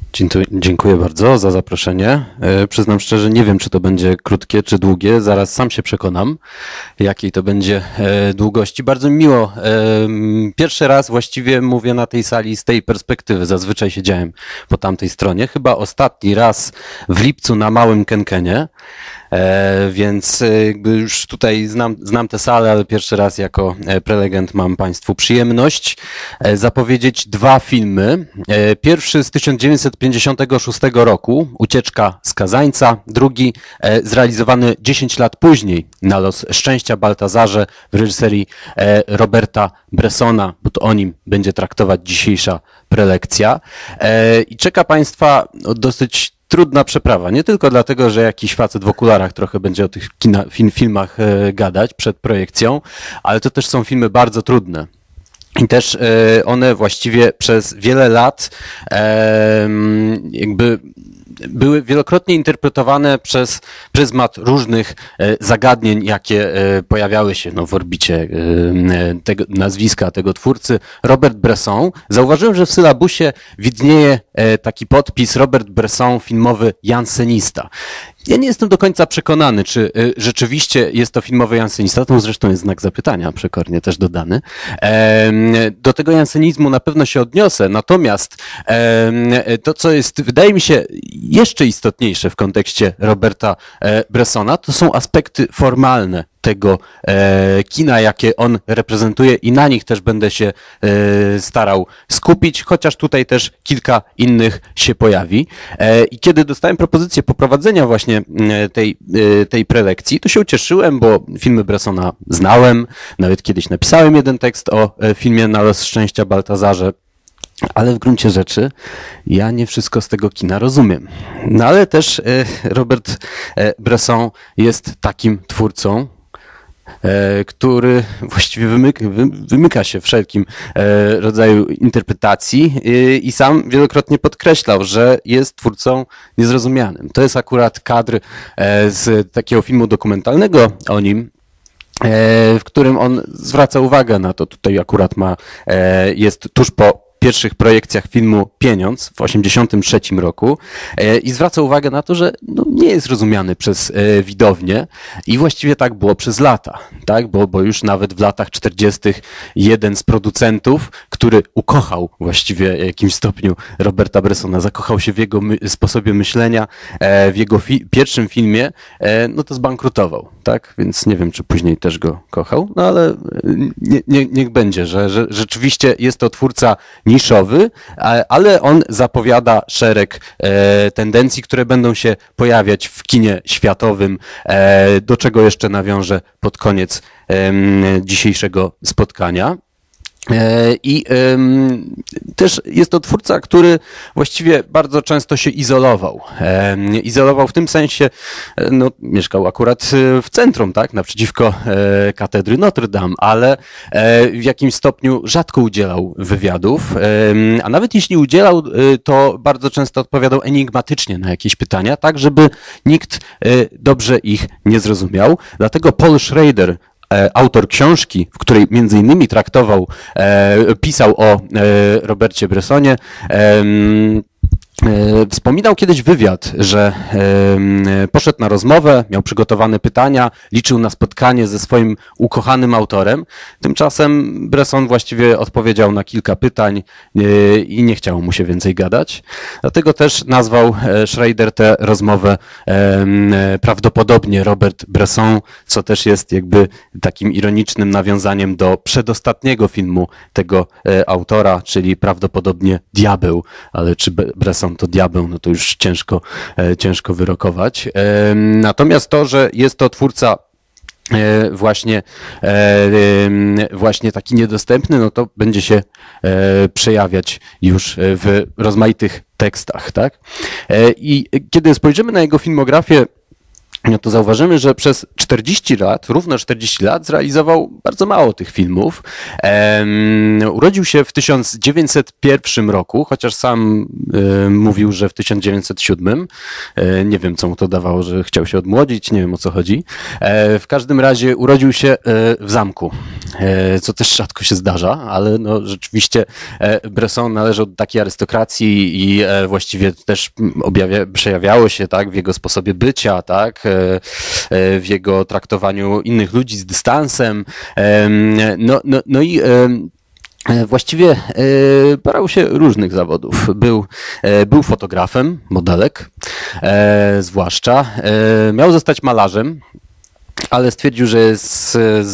Dziękuję bardzo za zaproszenie. Przyznam szczerze, nie wiem, czy to będzie krótkie, czy długie. Zaraz sam się przekonam, jakiej to będzie długości. Bardzo mi miło. Pierwszy raz właściwie mówię na tej sali z tej perspektywy. Zazwyczaj siedziałem po tamtej stronie. Chyba ostatni raz w lipcu na Małym Kenkenie. Więc jakby już tutaj znam tę salę, ale pierwszy raz jako prelegent mam Państwu przyjemność zapowiedzieć dwa filmy. Pierwszy z 1956 roku, Ucieczka skazańca, drugi zrealizowany 10 lat później, Na los szczęścia Baltazarze w reżyserii Roberta Bressona, bo to o nim będzie traktować dzisiejsza prelekcja. I czeka Państwa dosyć trudna przeprawa. Nie tylko dlatego, że jakiś facet w okularach trochę będzie o tych filmach gadać przed projekcją, ale to też są filmy bardzo trudne. I też one właściwie przez wiele lat jakby były wielokrotnie interpretowane przez pryzmat różnych zagadnień, jakie pojawiały się w orbicie tego nazwiska, tego twórcy, Robert Bresson. Zauważyłem, że w sylabusie widnieje taki podpis Robert Bresson, filmowy jansenista. Ja nie jestem do końca przekonany, czy rzeczywiście jest to filmowy jansenista, to zresztą jest znak zapytania, przekornie też dodany. Do tego jansenizmu na pewno się odniosę, natomiast to, co jest, wydaje mi się, jeszcze istotniejsze w kontekście Roberta Bressona, to są aspekty formalne tego kina, jakie on reprezentuje i na nich też będę się starał skupić, chociaż tutaj też kilka innych się pojawi. I kiedy dostałem propozycję poprowadzenia właśnie tej prelekcji, to się ucieszyłem, bo filmy Bressona znałem, nawet kiedyś napisałem jeden tekst o filmie Na los szczęścia Baltazarze, ale w gruncie rzeczy ja nie wszystko z tego kina rozumiem. No ale też Robert Bresson jest takim twórcą, który właściwie wymyka się wszelkim rodzaju interpretacji i sam wielokrotnie podkreślał, że jest twórcą niezrozumianym. To jest akurat kadr z takiego filmu dokumentalnego o nim, w którym on zwraca uwagę na to, tutaj akurat jest tuż po pierwszych projekcjach filmu Pieniądz w 1983 roku i zwraca uwagę na to, że nie jest rozumiany przez widownię i właściwie tak było przez lata, tak? Bo już nawet w latach 40. jeden z producentów, który ukochał właściwie w jakimś stopniu Roberta Bressona, zakochał się w jego sposobie myślenia, w jego pierwszym filmie, to zbankrutował, tak? Więc nie wiem, czy później też go kochał, ale niech będzie, że rzeczywiście jest to twórca niszowy, ale on zapowiada szereg tendencji, które będą się pojawiać w kinie światowym, do czego jeszcze nawiążę pod koniec dzisiejszego spotkania. I też jest to twórca, który właściwie bardzo często się izolował. Izolował w tym sensie, mieszkał akurat w centrum, tak, naprzeciwko katedry Notre Dame, ale w jakimś stopniu rzadko udzielał wywiadów, a nawet jeśli udzielał, to bardzo często odpowiadał enigmatycznie na jakieś pytania, tak żeby nikt dobrze ich nie zrozumiał. Dlatego Paul Schrader, autor książki, w której między innymi pisał o Robercie Bressonie, wspominał kiedyś wywiad, że poszedł na rozmowę, miał przygotowane pytania, liczył na spotkanie ze swoim ukochanym autorem. Tymczasem Bresson właściwie odpowiedział na kilka pytań i nie chciało mu się więcej gadać. Dlatego też nazwał Schrader tę rozmowę prawdopodobnie Robert Bresson, co też jest jakby takim ironicznym nawiązaniem do przedostatniego filmu tego autora, czyli prawdopodobnie Diabeł, ale czy Bresson to diabeł, to już ciężko wyrokować. Natomiast to, że jest to twórca właśnie taki niedostępny, to będzie się przejawiać już w rozmaitych tekstach, tak? I kiedy spojrzymy na jego filmografię, no to zauważymy, że przez 40 lat, równo 40 lat, zrealizował bardzo mało tych filmów. Urodził się w 1901 roku, chociaż sam mówił, że w 1907. Nie wiem, co mu to dawało, że chciał się odmłodzić, nie wiem, o co chodzi. W każdym razie urodził się w zamku, co też rzadko się zdarza, ale no rzeczywiście Bresson należał do takiej arystokracji i właściwie też przejawiało się tak w jego sposobie bycia, tak, w jego traktowaniu innych ludzi z dystansem. No i właściwie brał się różnych zawodów. Był fotografem, modelek zwłaszcza. Miał zostać malarzem, ale stwierdził, że jest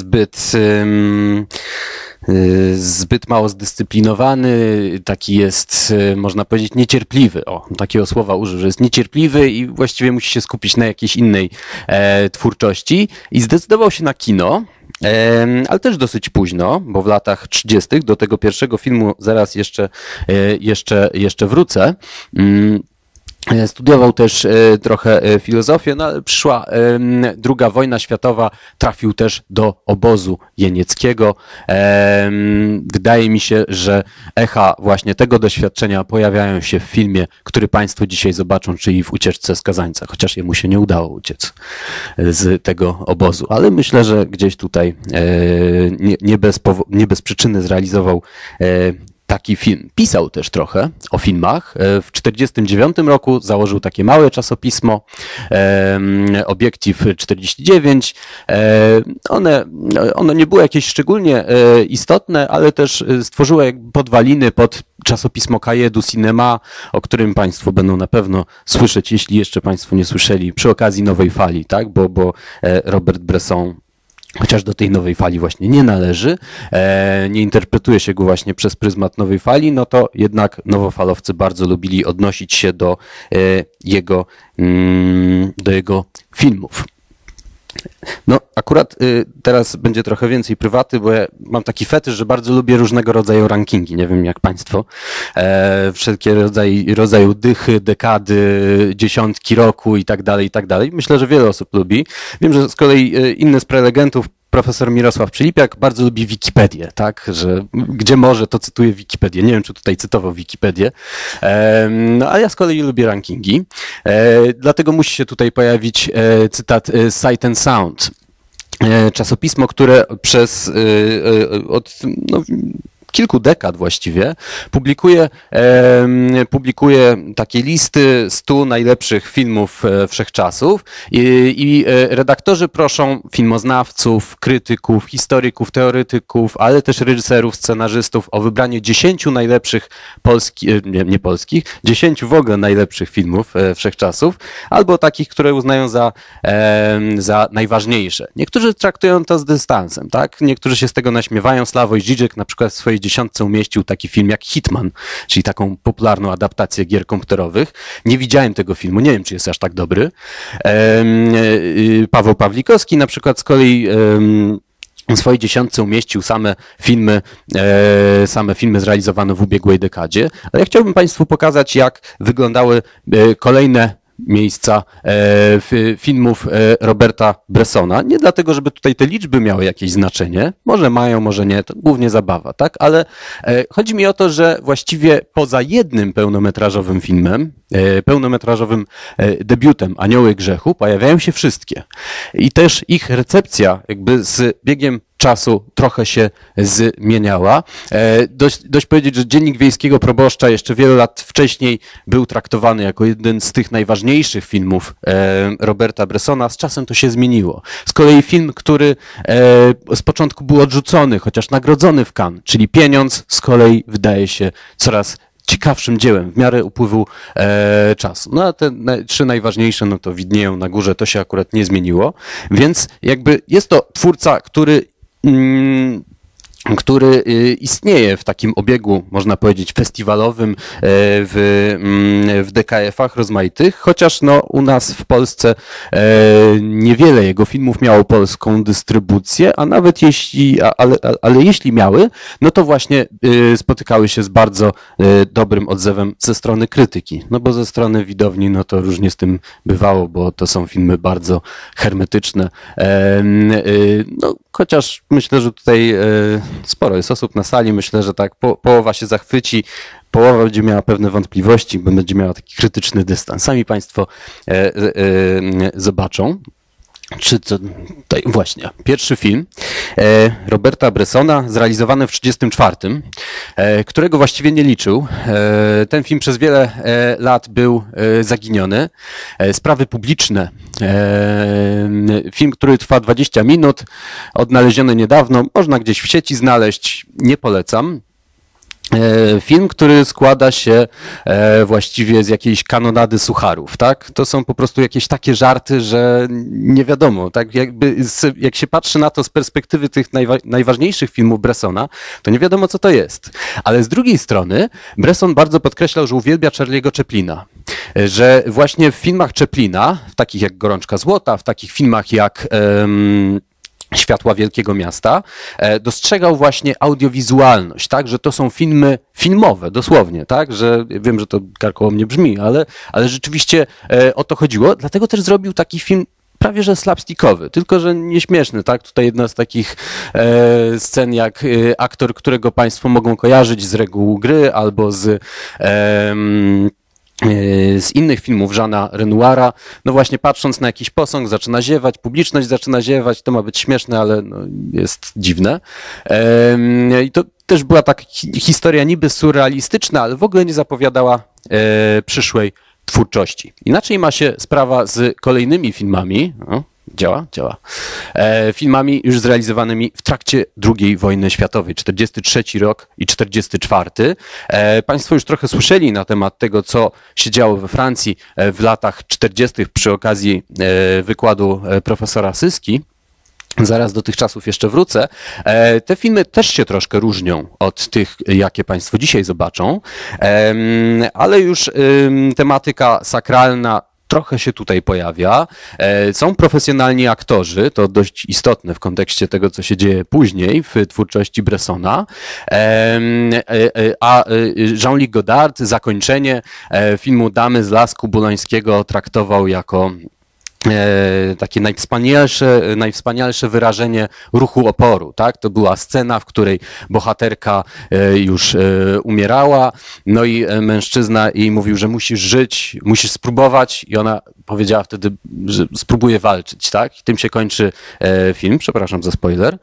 zbyt mało zdyscyplinowany, taki jest, można powiedzieć, niecierpliwy. O, takiego słowa użył, że jest niecierpliwy i właściwie musi się skupić na jakiejś innej twórczości i zdecydował się na kino, ale też dosyć późno, bo w latach 30. do tego pierwszego filmu zaraz jeszcze wrócę. Studiował też trochę filozofię, no ale przyszła II wojna światowa, trafił też do obozu jenieckiego. Wydaje mi się, że echa właśnie tego doświadczenia pojawiają się w filmie, który Państwo dzisiaj zobaczą, czyli w Ucieczce skazańca, chociaż jemu się nie udało uciec z tego obozu, ale myślę, że gdzieś tutaj nie bez przyczyny zrealizował taki film. Pisał też trochę o filmach. W 1949 roku założył takie małe czasopismo, Obiektyw 49. Ono nie było jakieś szczególnie istotne, ale też stworzyło jakby podwaliny pod czasopismo Cahiers du Cinéma, o którym Państwo będą na pewno słyszeć, jeśli jeszcze Państwo nie słyszeli, przy okazji Nowej Fali, tak? Bo Robert Bresson, chociaż do tej nowej fali właśnie nie należy, nie interpretuje się go właśnie przez pryzmat nowej fali, no to jednak nowofalowcy bardzo lubili odnosić się do jego filmów. No akurat teraz będzie trochę więcej prywaty, bo ja mam taki fetysz, że bardzo lubię różnego rodzaju rankingi, nie wiem jak Państwo, wszelkie rodzaju dychy, dekady, dziesiątki roku i tak dalej, i tak dalej. Myślę, że wiele osób lubi. Wiem, że z kolei inny z prelegentów, profesor Mirosław Przylipiak, bardzo lubi Wikipedię, tak, że gdzie może, to cytuje Wikipedię. Nie wiem, czy tutaj cytował Wikipedię, no a ja z kolei lubię rankingi, dlatego musi się tutaj pojawić cytat Sight and Sound. Czasopismo, które od kilku dekad właściwie publikuje takie listy 100 najlepszych filmów wszechczasów i redaktorzy proszą filmoznawców, krytyków, historyków, teoretyków, ale też reżyserów, scenarzystów o wybranie 10 najlepszych nie polskich, 10 w ogóle najlepszych filmów wszechczasów, albo takich, które uznają za najważniejsze. Niektórzy traktują to z dystansem, tak? Niektórzy się z tego naśmiewają. Sławoj Žižek na przykład w swojej 10 umieścił taki film jak Hitman, czyli taką popularną adaptację gier komputerowych. Nie widziałem tego filmu, nie wiem, czy jest aż tak dobry. Paweł Pawlikowski na przykład z kolei w swojej 10 umieścił same filmy zrealizowane w ubiegłej dekadzie. Ale ja chciałbym Państwu pokazać, jak wyglądały kolejne miejsca filmów Roberta Bressona. Nie dlatego, żeby tutaj te liczby miały jakieś znaczenie. Może mają, może nie. To głównie zabawa, tak? Ale chodzi mi o to, że właściwie poza jednym pełnometrażowym filmem, pełnometrażowym debiutem Anioły Grzechu pojawiają się wszystkie. I też ich recepcja jakby z biegiem czasu trochę się zmieniała. Dość powiedzieć, że Dziennik Wiejskiego Proboszcza jeszcze wiele lat wcześniej był traktowany jako jeden z tych najważniejszych filmów Roberta Bressona. Z czasem to się zmieniło. Z kolei film, który z początku był odrzucony, chociaż nagrodzony w Cannes, czyli Pieniądz, z kolei wydaje się coraz ciekawszym dziełem w miarę upływu czasu. No a te trzy najważniejsze, no to widnieją na górze, to się akurat nie zmieniło. Więc jakby jest to twórca, który który istnieje w takim obiegu, można powiedzieć, festiwalowym w DKF-ach rozmaitych, chociaż no, u nas w Polsce niewiele jego filmów miało polską dystrybucję, a nawet jeśli, ale jeśli miały, no to właśnie spotykały się z bardzo dobrym odzewem ze strony krytyki, no bo ze strony widowni no to różnie z tym bywało, bo to są filmy bardzo hermetyczne, no chociaż myślę, że tutaj sporo jest osób na sali, myślę, że tak połowa się zachwyci, połowa będzie miała pewne wątpliwości, bo będzie miała taki krytyczny dystans. Sami Państwo zobaczą. Czy to tutaj właśnie pierwszy film Roberta Bressona, zrealizowany w 1934, którego właściwie nie liczył. Ten film przez wiele lat był zaginiony. Sprawy publiczne. Film, który trwa 20 minut, odnaleziony niedawno, można gdzieś w sieci znaleźć, nie polecam. Film, który składa się właściwie z jakiejś kanonady sucharów, tak? To są po prostu jakieś takie żarty, że nie wiadomo, tak? Jak się patrzy na to z perspektywy tych najważniejszych filmów Bressona, to nie wiadomo, co to jest. Ale z drugiej strony Bresson bardzo podkreślał, że uwielbia Charlie'ego Chaplina. Że właśnie w filmach Chaplina, w takich jak Gorączka Złota, w takich filmach jak Światła Wielkiego Miasta, dostrzegał właśnie audiowizualność, tak, że to są filmy filmowe, dosłownie, tak, że wiem, że to karkołomnie brzmi, ale rzeczywiście o to chodziło, dlatego też zrobił taki film prawie że slapstickowy, tylko że nieśmieszny, tak, tutaj jedna z takich scen jak aktor, którego Państwo mogą kojarzyć z Reguł gry albo z innych filmów Jeana Renoira, no właśnie patrząc na jakiś posąg zaczyna ziewać, publiczność zaczyna ziewać, to ma być śmieszne, ale no jest dziwne. I to też była taka historia niby surrealistyczna, ale w ogóle nie zapowiadała przyszłej twórczości. Inaczej ma się sprawa z kolejnymi filmami. Działa. Filmami już zrealizowanymi w trakcie II wojny światowej, 43 rok i 44. Państwo już trochę słyszeli na temat tego, co się działo we Francji w latach 40. przy okazji wykładu profesora Syski. Zaraz do tych czasów jeszcze wrócę. Te filmy też się troszkę różnią od tych, jakie Państwo dzisiaj zobaczą, ale już tematyka sakralna trochę się tutaj pojawia. Są profesjonalni aktorzy, to dość istotne w kontekście tego, co się dzieje później w twórczości Bressona. A Jean-Luc Godard zakończenie filmu Damy z Lasku Boulońskiego traktował jako takie najwspanialsze wyrażenie ruchu oporu, tak? To była scena, w której bohaterka już umierała, no i mężczyzna jej mówił, że musisz żyć, musisz spróbować i ona powiedziała wtedy, że spróbuje walczyć, tak? I tym się kończy film, przepraszam za spoiler.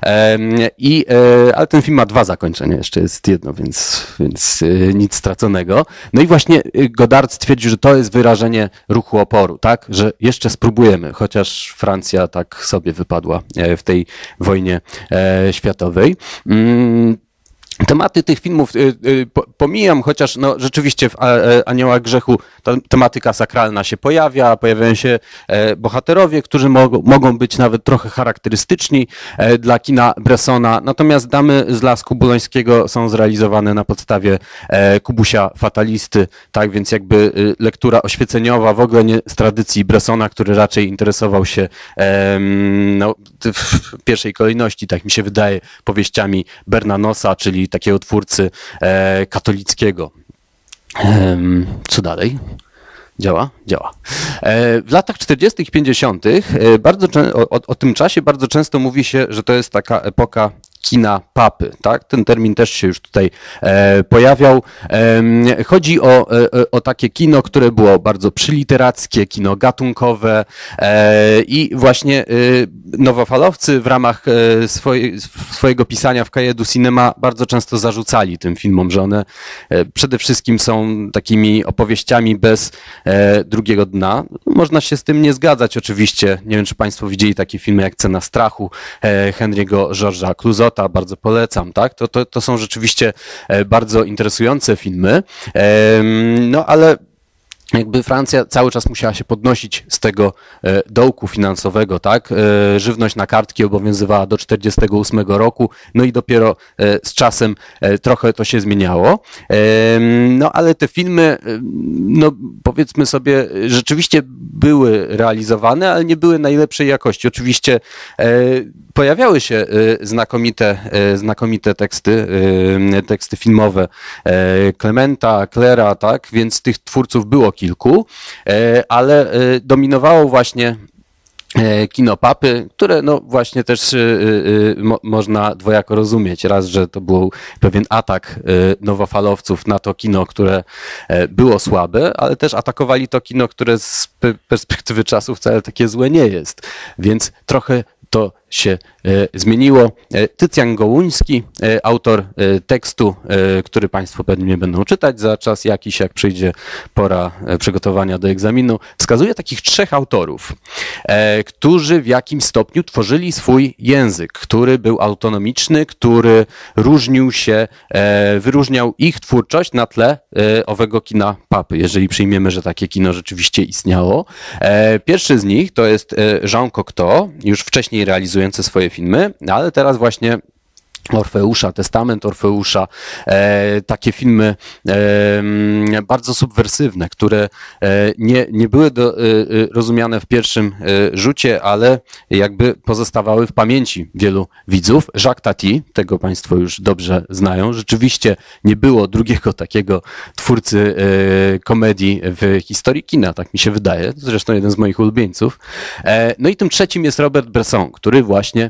Ale ten film ma 2 zakończenia, jeszcze jest jedno, więc nic straconego. No i właśnie Godard stwierdził, że to jest wyrażenie ruchu oporu, tak? Że jeszcze spróbujemy, chociaż Francja tak sobie wypadła w tej wojnie światowej. Tematy tych filmów pomijam, chociaż no, rzeczywiście w Aniołach Grzechu ta tematyka sakralna się pojawia, pojawiają się bohaterowie, którzy mogą być nawet trochę charakterystyczni dla kina Bressona, natomiast Damy z Lasku Boulońskiego są zrealizowane na podstawie Kubusia Fatalisty, tak więc jakby lektura oświeceniowa w ogóle nie z tradycji Bressona, który raczej interesował się no, w pierwszej kolejności, tak mi się wydaje, powieściami Bernanosa, czyli takiego twórcy katolickiego. Co dalej? Działa? Działa. W latach 40. i 50. O tym czasie bardzo często mówi się, że to jest taka epoka kina papy, tak? Ten termin też się już tutaj pojawiał. Chodzi o takie kino, które było bardzo przyliterackie, kino gatunkowe i właśnie nowofalowcy w ramach swojego pisania w Cahiers du Cinema bardzo często zarzucali tym filmom, że one przede wszystkim są takimi opowieściami bez drugiego dna. Można się z tym nie zgadzać oczywiście. Nie wiem, czy Państwo widzieli takie filmy jak Cena strachu Henry'ego Georgesa Clouzota, bardzo polecam, tak? To są rzeczywiście bardzo interesujące filmy, no ale jakby Francja cały czas musiała się podnosić z tego dołku finansowego, tak? Żywność na kartki obowiązywała do 1948 roku, no i dopiero z czasem trochę to się zmieniało. No ale te filmy, no powiedzmy sobie, rzeczywiście były realizowane, ale nie były najlepszej jakości. Oczywiście pojawiały się znakomite teksty filmowe Clementa, Claira, tak? Więc tych twórców było kilku, ale dominowało właśnie kino papy, które no właśnie też można dwojako rozumieć. Raz, że to był pewien atak nowofalowców na to kino, które było słabe, ale też atakowali to kino, które z perspektywy czasu wcale takie złe nie jest. Więc trochę to się zmieniło. Tycjan Gołuński, autor tekstu, który Państwo pewnie będą czytać za czas jakiś, jak przyjdzie pora przygotowania do egzaminu, wskazuje takich 3 autorów, którzy w jakimś stopniu tworzyli swój język, który był autonomiczny, który wyróżniał ich twórczość na tle owego kina papy, jeżeli przyjmiemy, że takie kino rzeczywiście istniało. Pierwszy z nich to jest Jean Cocteau, już wcześniej realizujący swoje filmy, ale teraz właśnie Orfeusza, Testament Orfeusza, takie filmy bardzo subwersywne, które nie były rozumiane w pierwszym rzucie, ale jakby pozostawały w pamięci wielu widzów. Jacques Tati, tego Państwo już dobrze znają, rzeczywiście nie było drugiego takiego twórcy komedii w historii kina, tak mi się wydaje, zresztą jeden z moich ulubieńców. No i tym trzecim jest Robert Bresson, który właśnie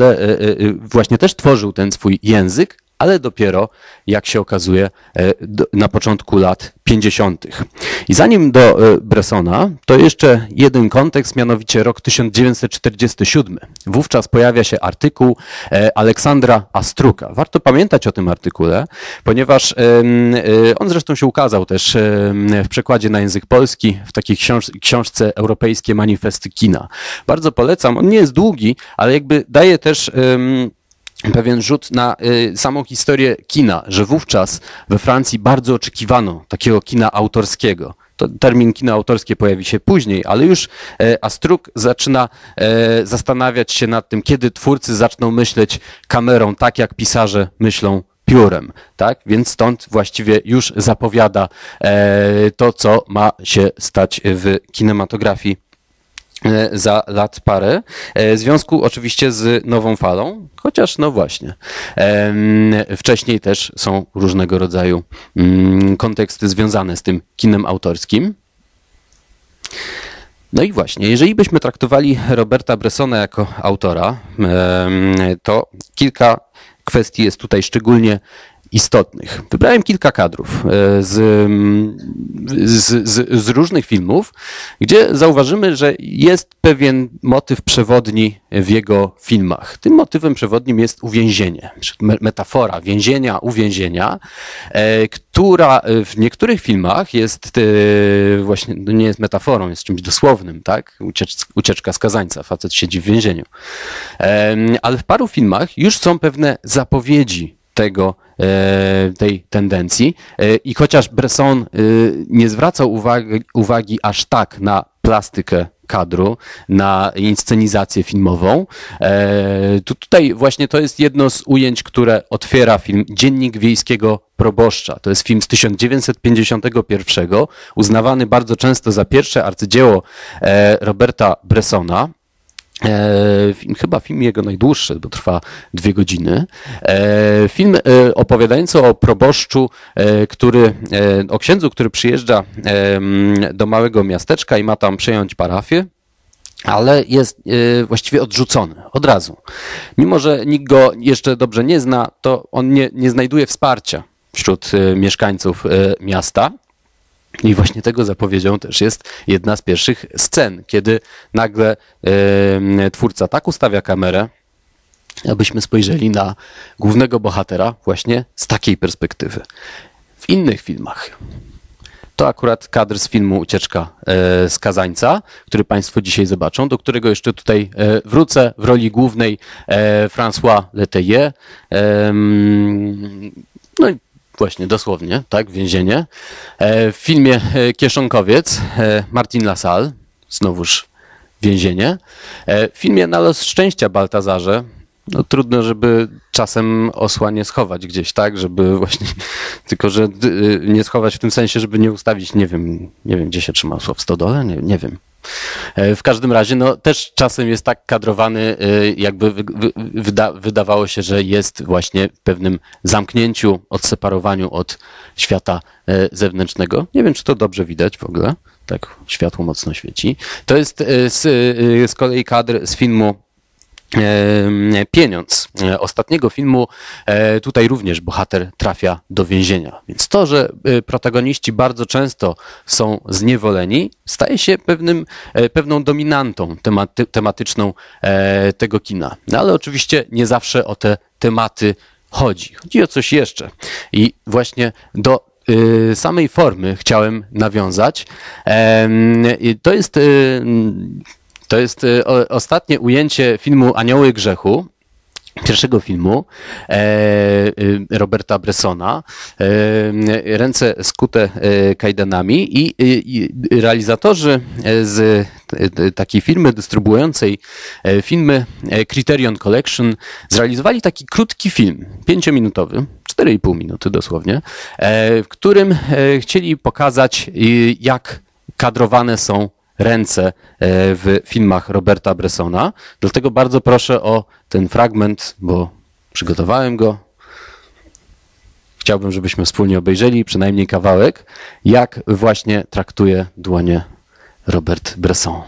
też tworzył ten swój język, ale dopiero, jak się okazuje, na początku lat 50. I zanim do Bressona, to jeszcze jeden kontekst, mianowicie rok 1947. Wówczas pojawia się artykuł Aleksandra Astruka. Warto pamiętać o tym artykule, ponieważ on zresztą się ukazał też w przekładzie na język polski, w takiej książce Europejskie Manifesty Kina. Bardzo polecam, on nie jest długi, ale jakby daje też pewien rzut na samą historię kina, że wówczas we Francji bardzo oczekiwano takiego kina autorskiego. To termin kino autorskie pojawi się później, ale już Astruk zaczyna zastanawiać się nad tym, kiedy twórcy zaczną myśleć kamerą tak, jak pisarze myślą piórem, tak? Więc stąd właściwie już zapowiada to, co ma się stać w kinematografii za lat parę, w związku oczywiście z nową falą, chociaż no właśnie, wcześniej też są różnego rodzaju konteksty związane z tym kinem autorskim. No i właśnie, jeżeli byśmy traktowali Roberta Bressona jako autora, to kilka kwestii jest tutaj szczególnie istotnych. Wybrałem kilka kadrów z różnych filmów, gdzie zauważymy, że jest pewien motyw przewodni w jego filmach. Tym motywem przewodnim jest uwięzienie, metafora więzienia, uwięzienia, która w niektórych filmach jest właśnie, no nie jest metaforą, jest czymś dosłownym, tak? Ucieczka skazańca, facet siedzi w więzieniu. Ale w paru filmach już są pewne zapowiedzi tej tendencji i chociaż Bresson nie zwracał uwagi aż tak na plastykę kadru, na inscenizację filmową, to tutaj właśnie to jest jedno z ujęć, które otwiera film Dziennik Wiejskiego Proboszcza. To jest film z 1951, uznawany bardzo często za pierwsze arcydzieło Roberta Bressona. Chyba film jego najdłuższy, bo trwa 2 godziny. Film opowiadający o proboszczu, o księdzu, który przyjeżdża do małego miasteczka i ma tam przejąć parafię, ale jest właściwie odrzucony od razu. Mimo że nikt go jeszcze dobrze nie zna, to on nie znajduje wsparcia wśród mieszkańców miasta. I właśnie tego zapowiedzią też jest jedna z pierwszych scen, kiedy nagle twórca tak ustawia kamerę, abyśmy spojrzeli na głównego bohatera właśnie z takiej perspektywy. W innych filmach to akurat kadr z filmu Ucieczka skazańca, który Państwo dzisiaj zobaczą, do którego jeszcze tutaj wrócę. W roli głównej François Letellier. No i właśnie dosłownie, tak, więzienie. W filmie Kieszonkowiec Martin LaSalle, znowuż więzienie. W filmie Na los szczęścia Baltazarze, no trudno, żeby czasem osła nie schować gdzieś, tak, żeby właśnie, tylko że nie schować w tym sensie, żeby nie ustawić, nie wiem, gdzie się trzyma osła, w stodole, nie wiem. W każdym razie, no też czasem jest tak kadrowany, jakby wydawało się, że jest właśnie w pewnym zamknięciu, odseparowaniu od świata zewnętrznego. Nie wiem, czy to dobrze widać w ogóle. Tak, światło mocno świeci. To jest z kolei kadr z filmu Pieniądz, ostatniego filmu. Tutaj również bohater trafia do więzienia. Więc to, że protagoniści bardzo często są zniewoleni, staje się pewną dominantą tematyczną tego kina. No ale oczywiście nie zawsze o te tematy chodzi. Chodzi o coś jeszcze. I właśnie do samej formy chciałem nawiązać. To jest ostatnie ujęcie filmu Anioły Grzechu, pierwszego filmu Roberta Bressona, ręce skute kajdanami i realizatorzy z takiej firmy dystrybuującej filmy Criterion Collection zrealizowali taki krótki film, 5-minutowy, 4,5 minuty dosłownie, w którym chcieli pokazać, jak kadrowane są ręce w filmach Roberta Bressona. Dlatego bardzo proszę o ten fragment, bo przygotowałem go. Chciałbym, żebyśmy wspólnie obejrzeli przynajmniej kawałek, jak właśnie traktuje dłonie Robert Bresson.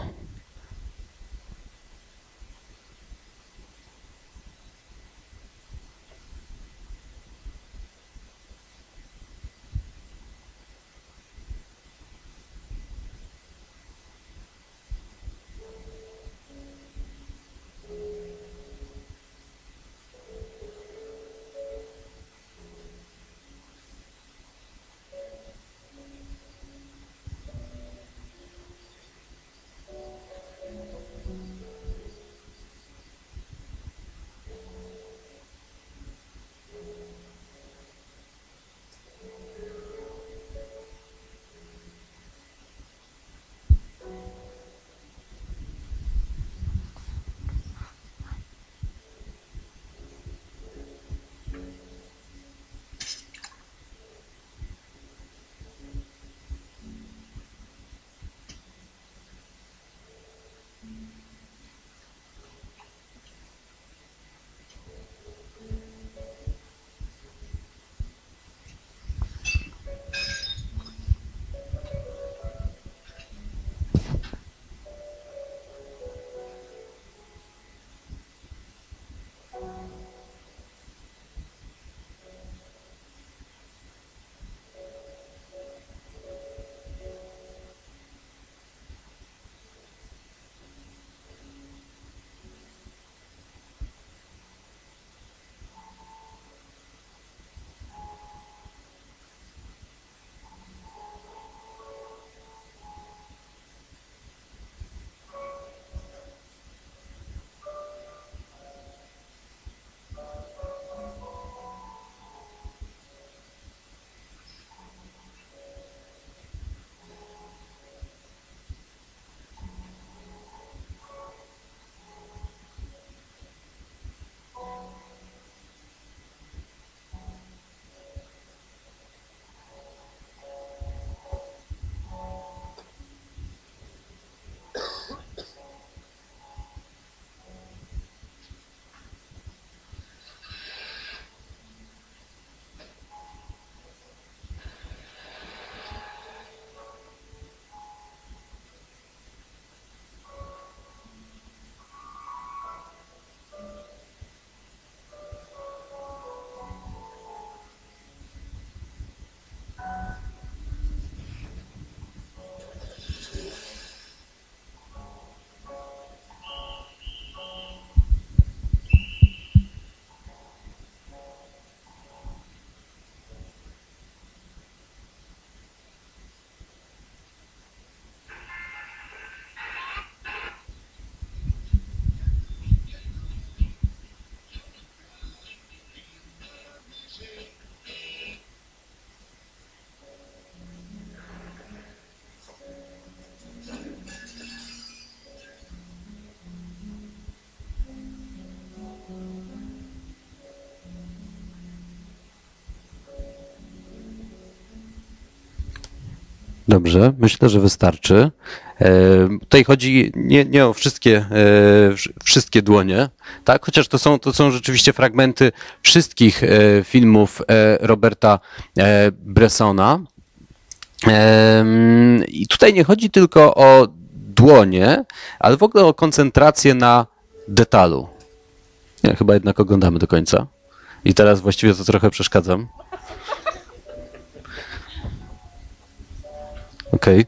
Dobrze, myślę, że wystarczy. Tutaj chodzi nie o wszystkie dłonie, tak? Chociaż to są rzeczywiście fragmenty wszystkich filmów Roberta Bressona. I tutaj nie chodzi tylko o dłonie, ale w ogóle o koncentrację na detalu. Nie, chyba jednak oglądamy do końca. I teraz właściwie to trochę przeszkadzam. Okej.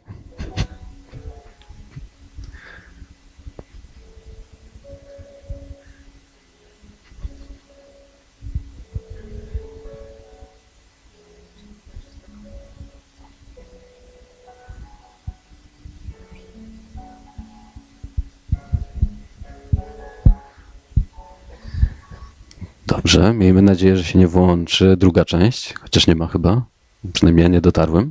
Dobrze, miejmy nadzieję, że się nie włączy druga część, chociaż nie ma chyba, przynajmniej ja nie dotarłem.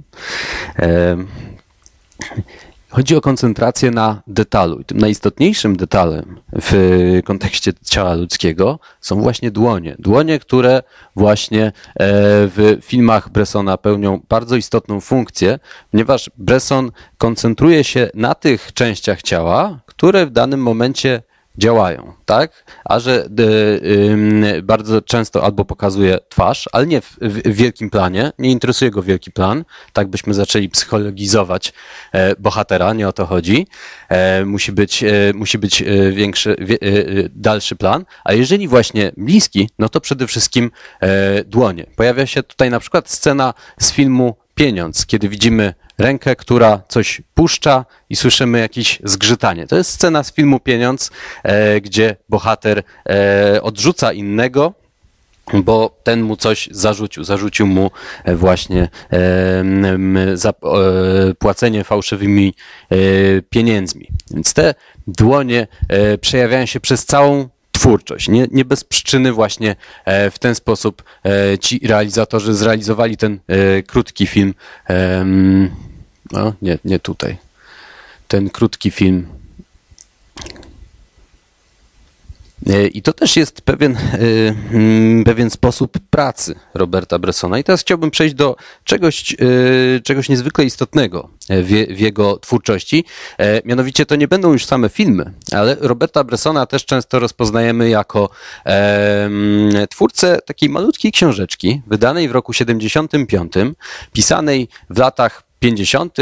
Chodzi o koncentrację na detalu i tym najistotniejszym detalem w kontekście ciała ludzkiego są właśnie dłonie. Dłonie, które właśnie w filmach Bressona pełnią bardzo istotną funkcję, ponieważ Bresson koncentruje się na tych częściach ciała, które w danym momencie działają, tak? A że bardzo często albo pokazuje twarz, ale nie w wielkim planie, nie interesuje go wielki plan, tak byśmy zaczęli psychologizować bohatera, nie o to chodzi. Musi być większy, dalszy plan, a jeżeli właśnie bliski, no to przede wszystkim dłonie. Pojawia się tutaj na przykład scena z filmu Pieniądz, kiedy widzimy rękę, która coś puszcza i słyszymy jakieś zgrzytanie. To jest scena z filmu Pieniądz, gdzie bohater odrzuca innego, bo ten mu coś zarzucił. Zarzucił mu właśnie płacenie fałszywymi pieniędzmi. Więc te dłonie przejawiają się przez całą twórczość. Nie bez przyczyny właśnie w ten sposób ci realizatorzy zrealizowali ten krótki film. No, nie tutaj. Ten krótki film. I to też jest pewien sposób pracy Roberta Bressona. I teraz chciałbym przejść do czegoś niezwykle istotnego w jego twórczości. Mianowicie to nie będą już same filmy, ale Roberta Bressona też często rozpoznajemy jako twórcę takiej malutkiej książeczki, wydanej w roku 75, pisanej w latach 50.,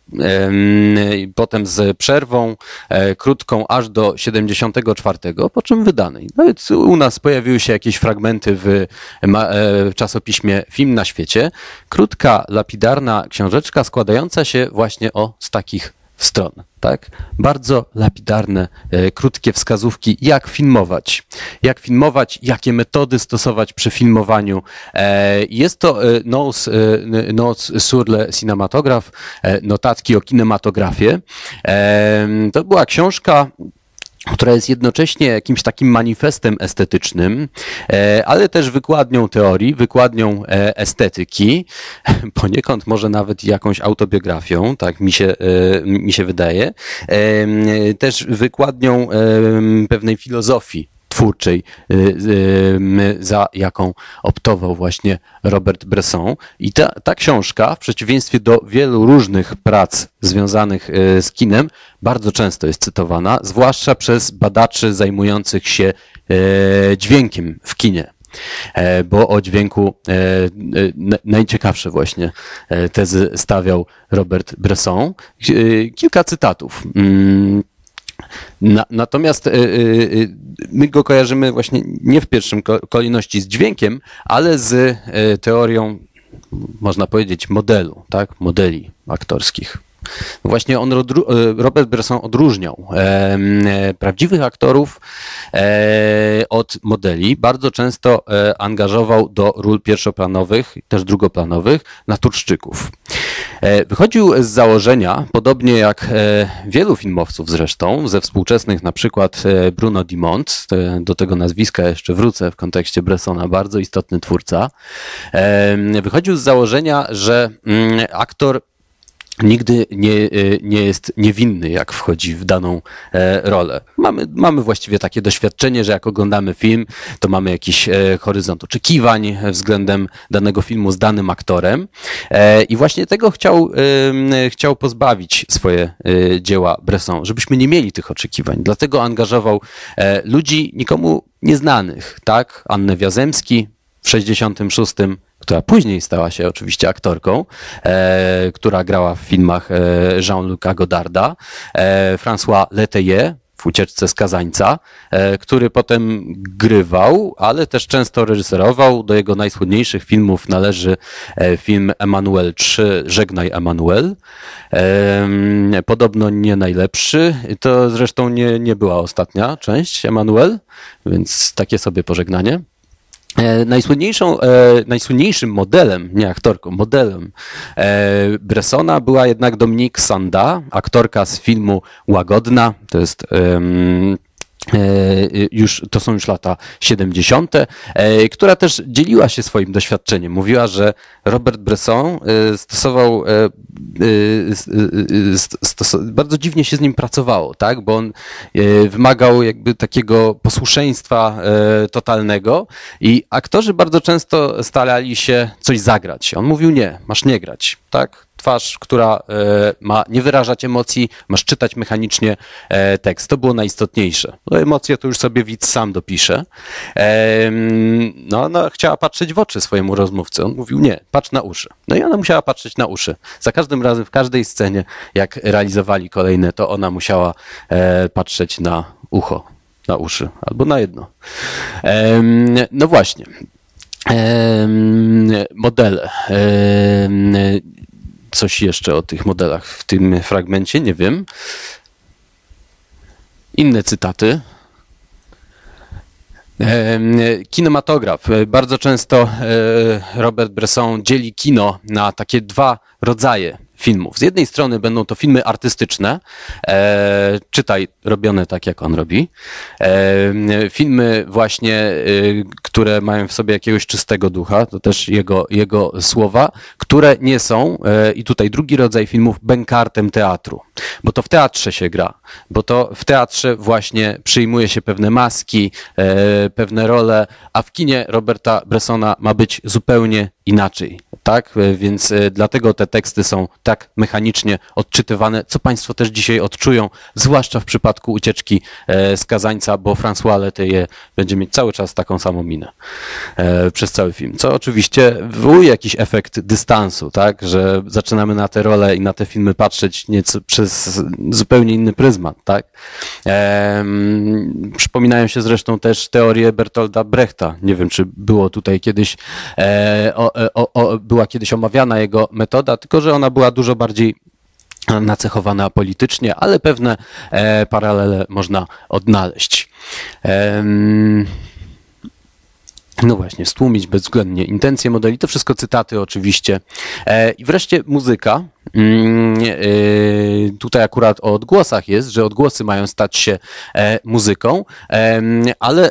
potem z przerwą krótką aż do 74, po czym wydanej. Nawet u nas pojawiły się jakieś fragmenty w czasopiśmie Film na świecie. Krótka, lapidarna książeczka składająca się właśnie z takich stron. Tak? Bardzo lapidarne, krótkie wskazówki, jak filmować, jakie metody stosować przy filmowaniu. Jest to Notes sur le cinématographe, notatki o kinematografie. To była książka, która jest jednocześnie jakimś takim manifestem estetycznym, ale też wykładnią teorii, wykładnią estetyki, poniekąd może nawet jakąś autobiografią, tak mi się wydaje, też wykładnią pewnej filozofii twórczej, za jaką optował właśnie Robert Bresson. I ta książka, w przeciwieństwie do wielu różnych prac związanych z kinem, bardzo często jest cytowana, zwłaszcza przez badaczy zajmujących się dźwiękiem w kinie. Bo o dźwięku najciekawsze właśnie tezy stawiał Robert Bresson. Kilka cytatów. Natomiast my go kojarzymy właśnie nie w pierwszym kolejności z dźwiękiem, ale z teorią, można powiedzieć, modelu, tak? Modeli aktorskich. Właśnie Robert Bresson odróżniał prawdziwych aktorów od modeli. Bardzo często angażował do ról pierwszoplanowych, też drugoplanowych, naturszczyków. Wychodził z założenia, podobnie jak wielu filmowców zresztą, ze współczesnych, na przykład Bruno Dumont, do tego nazwiska jeszcze wrócę w kontekście Bressona, bardzo istotny twórca. Wychodził z założenia, że aktor nigdy nie jest niewinny, jak wchodzi w daną rolę. Mamy właściwie takie doświadczenie, że jak oglądamy film, to mamy jakiś horyzont oczekiwań względem danego filmu z danym aktorem i właśnie tego chciał pozbawić swoje dzieła Bresson, żebyśmy nie mieli tych oczekiwań. Dlatego angażował ludzi nikomu nieznanych, tak? Annę Wiazemski w 66, która później stała się oczywiście aktorką, która grała w filmach Jean-Luca Godarda, François Letellier w Ucieczce Skazańca, który potem grywał, ale też często reżyserował. Do jego najsłynniejszych filmów należy film Emmanuel III, Żegnaj Emmanuel. Podobno nie najlepszy. To zresztą nie była ostatnia część Emmanuel, więc takie sobie pożegnanie. Najsłynniejszym modelem, nie aktorką, modelem Bressona była jednak Dominique Sanda, aktorka z filmu Łagodna. To są już lata 70., która też dzieliła się swoim doświadczeniem. Mówiła, że Robert Bresson bardzo dziwnie się z nim pracowało, tak? Bo on wymagał jakby takiego posłuszeństwa totalnego i aktorzy bardzo często starali się coś zagrać. On mówił nie, masz nie grać, tak? Twarz, która ma nie wyrażać emocji, masz czytać mechanicznie tekst. To było najistotniejsze. No, emocje to już sobie widz sam dopisze. Ona chciała patrzeć w oczy swojemu rozmówcy. On mówił nie, patrz na uszy. No i ona musiała patrzeć na uszy. Za każdym razem, w każdej scenie, jak realizowali kolejne, to ona musiała patrzeć na ucho, na uszy, albo na jedno. No właśnie. Modele. Coś jeszcze o tych modelach w tym fragmencie, nie wiem. Inne cytaty. Kinematograf. Bardzo często Robert Bresson dzieli kino na takie dwa rodzaje filmów. Z jednej strony będą to filmy artystyczne, czytaj, robione tak, jak on robi. Filmy właśnie, które mają w sobie jakiegoś czystego ducha, to też jego słowa, które nie są, i tutaj drugi rodzaj filmów, bękartem teatru. Bo to w teatrze się gra, bo to w teatrze właśnie przyjmuje się pewne maski, pewne role, a w kinie Roberta Bressona ma być zupełnie inaczej. Tak? Więc dlatego te teksty są tak mechanicznie odczytywane, co Państwo też dzisiaj odczują, zwłaszcza w przypadku Ucieczki Skazańca, bo François Letellier będzie mieć cały czas taką samą minę przez cały film, co oczywiście wywołuje jakiś efekt dystansu, tak? Że zaczynamy na te role i na te filmy patrzeć nieco przez zupełnie inny pryzmat. Tak? Przypominają się zresztą też teorie Bertolda Brechta. Nie wiem, czy było tutaj kiedyś była kiedyś omawiana jego metoda, tylko że ona była dużo bardziej nacechowana politycznie, ale pewne paralele można odnaleźć. No właśnie, stłumić bezwzględnie intencje modeli, to wszystko cytaty oczywiście. I wreszcie muzyka. Tutaj akurat o odgłosach jest, że odgłosy mają stać się muzyką, ale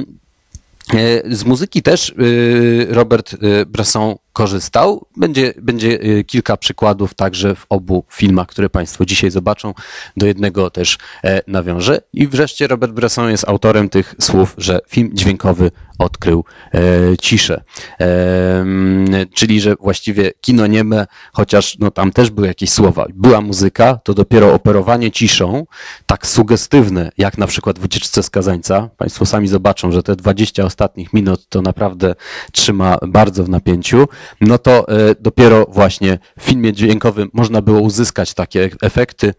z muzyki też Robert Bresson korzystał. Będzie kilka przykładów także w obu filmach, które Państwo dzisiaj zobaczą. Do jednego też nawiążę. I wreszcie Robert Bresson jest autorem tych słów, że film dźwiękowy odkrył ciszę. Czyli, że właściwie kino nieme, chociaż no, tam też były jakieś słowa, była muzyka, to dopiero operowanie ciszą, tak sugestywne, jak na przykład w Ucieczce Skazańca. Państwo sami zobaczą, że te 20 ostatnich minut to naprawdę trzyma bardzo w napięciu. No to dopiero właśnie w filmie dźwiękowym można było uzyskać takie efekty.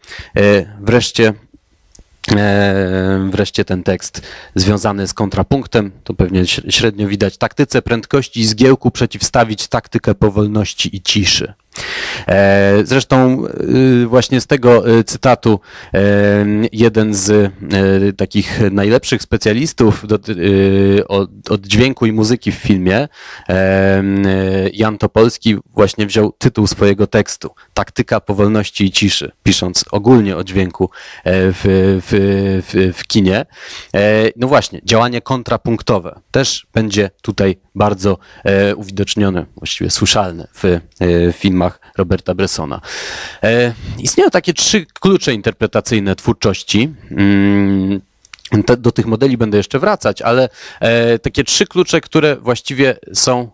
Wreszcie ten tekst związany z kontrapunktem, to pewnie średnio widać, taktyce prędkości i zgiełku przeciwstawić taktykę powolności i ciszy. Zresztą właśnie z tego cytatu jeden z takich najlepszych specjalistów od dźwięku i muzyki w filmie, Jan Topolski, właśnie wziął tytuł swojego tekstu, Taktyka powolności i ciszy, pisząc ogólnie o dźwięku w kinie. No właśnie, działanie kontrapunktowe też będzie tutaj bardzo uwidocznione, właściwie słyszalne w filmach filmach Roberta Bressona. Istnieją takie 3 klucze interpretacyjne twórczości. Do tych modeli będę jeszcze wracać, ale takie 3 klucze, które właściwie są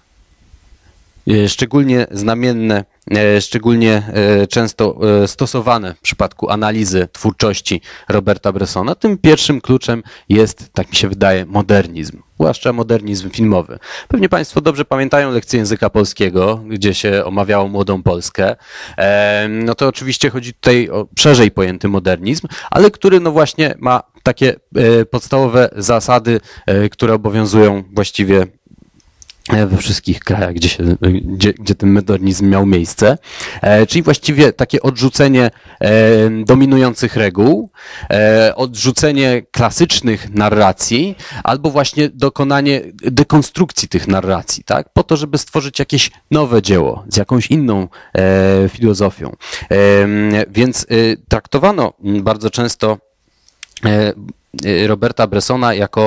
szczególnie znamienne, szczególnie często stosowane w przypadku analizy twórczości Roberta Bressona. Tym pierwszym kluczem jest, tak mi się wydaje, modernizm, zwłaszcza modernizm filmowy. Pewnie Państwo dobrze pamiętają lekcję języka polskiego, gdzie się omawiało młodą Polskę. No to oczywiście chodzi tutaj o szerzej pojęty modernizm, ale który no właśnie ma takie podstawowe zasady, które obowiązują właściwie we wszystkich krajach, gdzie ten modernizm miał miejsce, czyli właściwie takie odrzucenie dominujących reguł, odrzucenie klasycznych narracji, albo właśnie dokonanie dekonstrukcji tych narracji, tak? Po to, żeby stworzyć jakieś nowe dzieło z jakąś inną filozofią. Więc traktowano bardzo często Roberta Bressona jako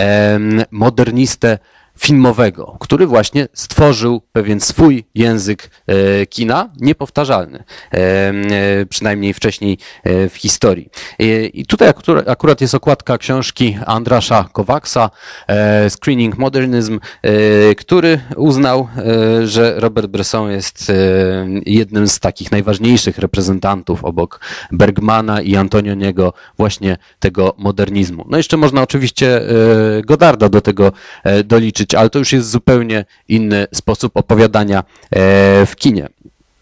modernistę filmowego, który właśnie stworzył pewien swój język kina, niepowtarzalny, przynajmniej wcześniej w historii. I tutaj akurat jest okładka książki Andrasza Kovácsa, Screening Modernism, który uznał, że Robert Bresson jest jednym z takich najważniejszych reprezentantów obok Bergmana i Antonioniego właśnie tego modernizmu. No jeszcze można oczywiście Godarda do tego doliczyć, ale to już jest zupełnie inny sposób opowiadania w kinie.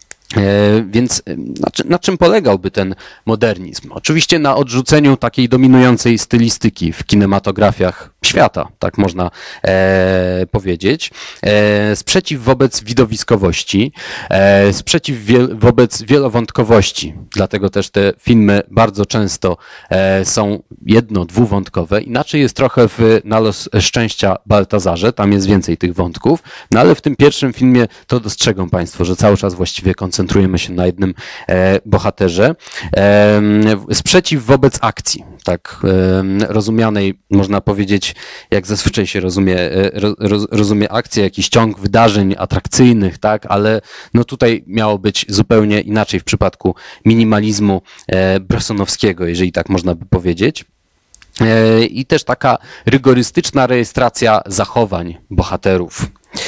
Więc na czym polegałby ten modernizm? Oczywiście na odrzuceniu takiej dominującej stylistyki w kinematografiach świata, tak można powiedzieć. Sprzeciw wobec widowiskowości, sprzeciw wobec wielowątkowości. Dlatego też te filmy bardzo często są dwuwątkowe. Inaczej jest trochę w Na los szczęścia Baltazarze, tam jest więcej tych wątków, no ale w tym pierwszym filmie to dostrzegą Państwo, że cały czas właściwie koncentrujemy się na jednym bohaterze. Sprzeciw wobec akcji, tak rozumianej, można powiedzieć, jak zazwyczaj się rozumie akcję, jakiś ciąg wydarzeń atrakcyjnych, tak, ale no tutaj miało być zupełnie inaczej w przypadku minimalizmu bressonowskiego, jeżeli tak można by powiedzieć. I też taka rygorystyczna rejestracja zachowań bohaterów.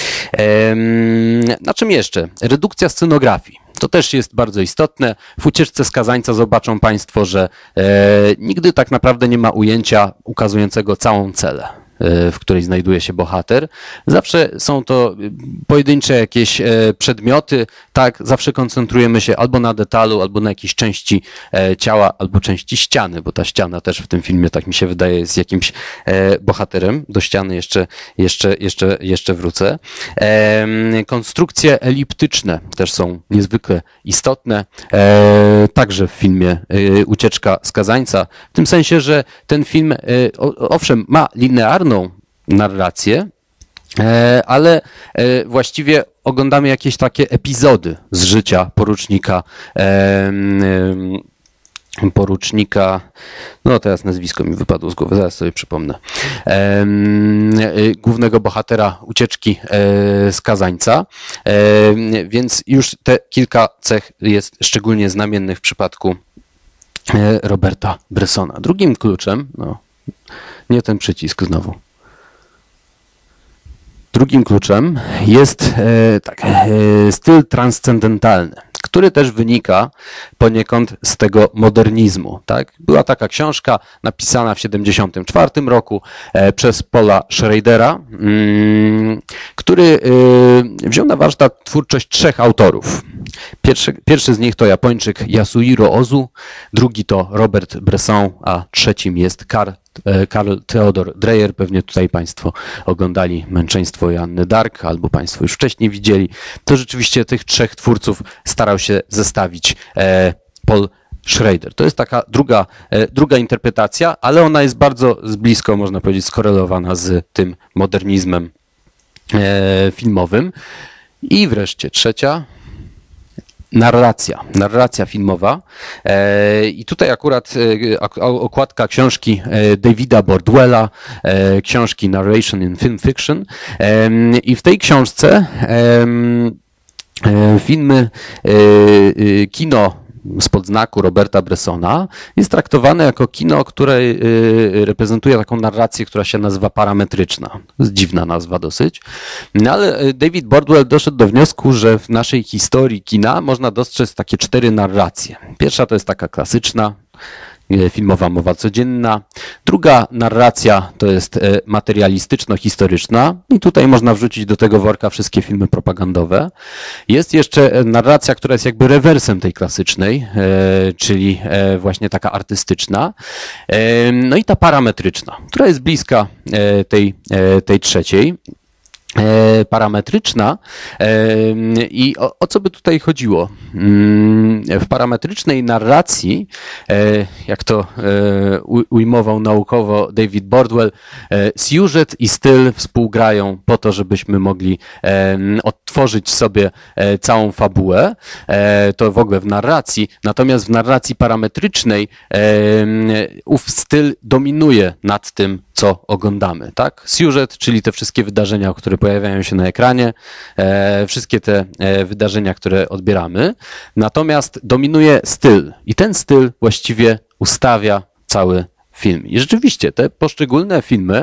Na czym jeszcze? Redukcja scenografii. To też jest bardzo istotne. W Ucieczce Skazańca zobaczą Państwo, że nigdy tak naprawdę nie ma ujęcia ukazującego całą celę, w której znajduje się bohater. Zawsze są to pojedyncze jakieś przedmioty, tak, zawsze koncentrujemy się albo na detalu, albo na jakiejś części ciała, albo części ściany, bo ta ściana też w tym filmie, tak mi się wydaje, jest jakimś bohaterem. Do ściany jeszcze wrócę. Konstrukcje eliptyczne też są niezwykle istotne, także w filmie Ucieczka Skazańca, w tym sensie, że ten film, owszem, ma linearną narrację, ale właściwie oglądamy jakieś takie epizody z życia porucznika, no teraz nazwisko mi wypadło z głowy, zaraz sobie przypomnę, głównego bohatera Ucieczki Skazańca, więc już te kilka cech jest szczególnie znamiennych w przypadku Roberta Bressona. Drugim kluczem, nie ten przycisk znowu. Drugim kluczem jest styl transcendentalny, który też wynika poniekąd z tego modernizmu. Tak? Była taka książka napisana w 1974 roku przez Paula Schradera, który wziął na warsztat twórczość 3 autorów. Pierwszy z nich to Japończyk Yasuhiro Ozu, drugi to Robert Bresson, a trzecim jest Karl Theodor Dreyer. Pewnie tutaj Państwo oglądali Męczeństwo Joanny Dark, albo Państwo już wcześniej widzieli. To rzeczywiście tych 3 twórców starał się zestawić Paul Schrader. To jest taka druga interpretacja, ale ona jest bardzo blisko, można powiedzieć, skorelowana z tym modernizmem filmowym. I wreszcie trzecia. Narracja filmowa. I tutaj akurat okładka książki Davida Bordwella, książki Narration in Film Fiction. I w tej książce Kino spod znaku Roberta Bressona jest traktowane jako kino, które reprezentuje taką narrację, która się nazywa parametryczna. To jest dziwna nazwa dosyć. No ale David Bordwell doszedł do wniosku, że w naszej historii kina można dostrzec takie 4 narracje. Pierwsza to jest taka klasyczna, filmowa mowa codzienna. Druga narracja to jest materialistyczno-historyczna i tutaj można wrzucić do tego worka wszystkie filmy propagandowe. Jest jeszcze narracja, która jest jakby rewersem tej klasycznej, czyli właśnie taka artystyczna. No i ta parametryczna, która jest bliska tej trzeciej. Parametryczna i o co by tutaj chodziło? W parametrycznej narracji, jak to ujmował naukowo David Bordwell, siużet i styl współgrają po to, żebyśmy mogli odtworzyć sobie całą fabułę. To w ogóle w narracji. Natomiast w narracji parametrycznej ów styl dominuje nad tym, co oglądamy, tak? Siużet, czyli te wszystkie wydarzenia, które pojawiają się na ekranie, wszystkie te wydarzenia, które odbieramy. Natomiast dominuje styl i ten styl właściwie ustawia cały film. I rzeczywiście te poszczególne filmy,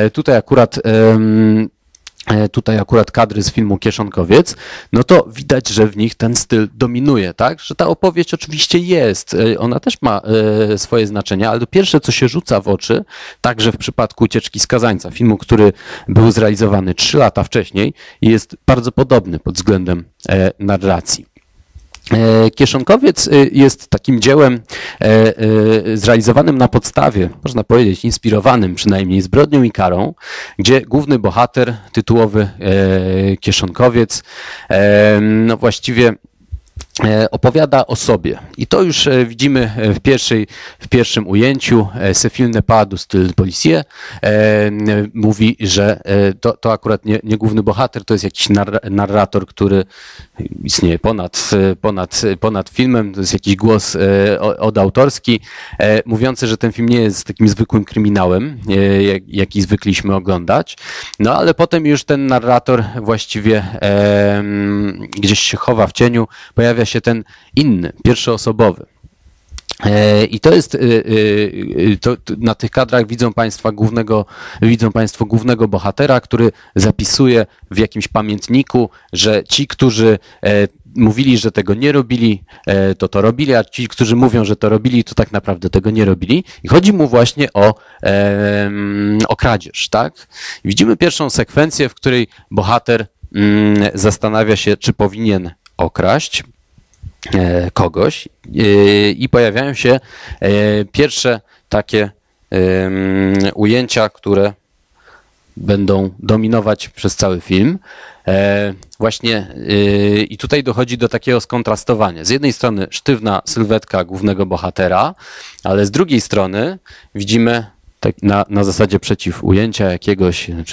tutaj akurat kadry z filmu Kieszonkowiec, no to widać, że w nich ten styl dominuje, tak? Że ta opowieść oczywiście jest, ona też ma swoje znaczenie, ale to pierwsze, co się rzuca w oczy, także w przypadku Ucieczki skazańca, filmu, który był zrealizowany 3 lata wcześniej i jest bardzo podobny pod względem narracji. Kieszonkowiec jest takim dziełem zrealizowanym na podstawie, można powiedzieć, inspirowanym przynajmniej Zbrodnią i karą, gdzie główny bohater tytułowy Kieszonkowiec no właściwie opowiada o sobie. I to już widzimy w pierwszym ujęciu. Ce film n'est pas du style policier. Mówi, że to akurat nie główny bohater, to jest jakiś narrator, który istnieje ponad filmem. To jest jakiś głos odautorski, mówiący, że ten film nie jest takim zwykłym kryminałem, jaki zwykliśmy oglądać. No ale potem już ten narrator właściwie gdzieś się chowa w cieniu, pojawia się ten inny, pierwszoosobowy. I to jest, na tych kadrach widzą Państwo głównego bohatera, który zapisuje w jakimś pamiętniku, że ci, którzy mówili, że tego nie robili, to robili, a ci, którzy mówią, że to robili, to tak naprawdę tego nie robili. I chodzi mu właśnie o kradzież, tak? Widzimy pierwszą sekwencję, w której bohater zastanawia się, czy powinien okraść kogoś i pojawiają się pierwsze takie ujęcia, które będą dominować przez cały film. Właśnie i tutaj dochodzi do takiego skontrastowania. Z jednej strony sztywna sylwetka głównego bohatera, ale z drugiej strony widzimy tak na zasadzie przeciwujęcia jakiegoś znaczy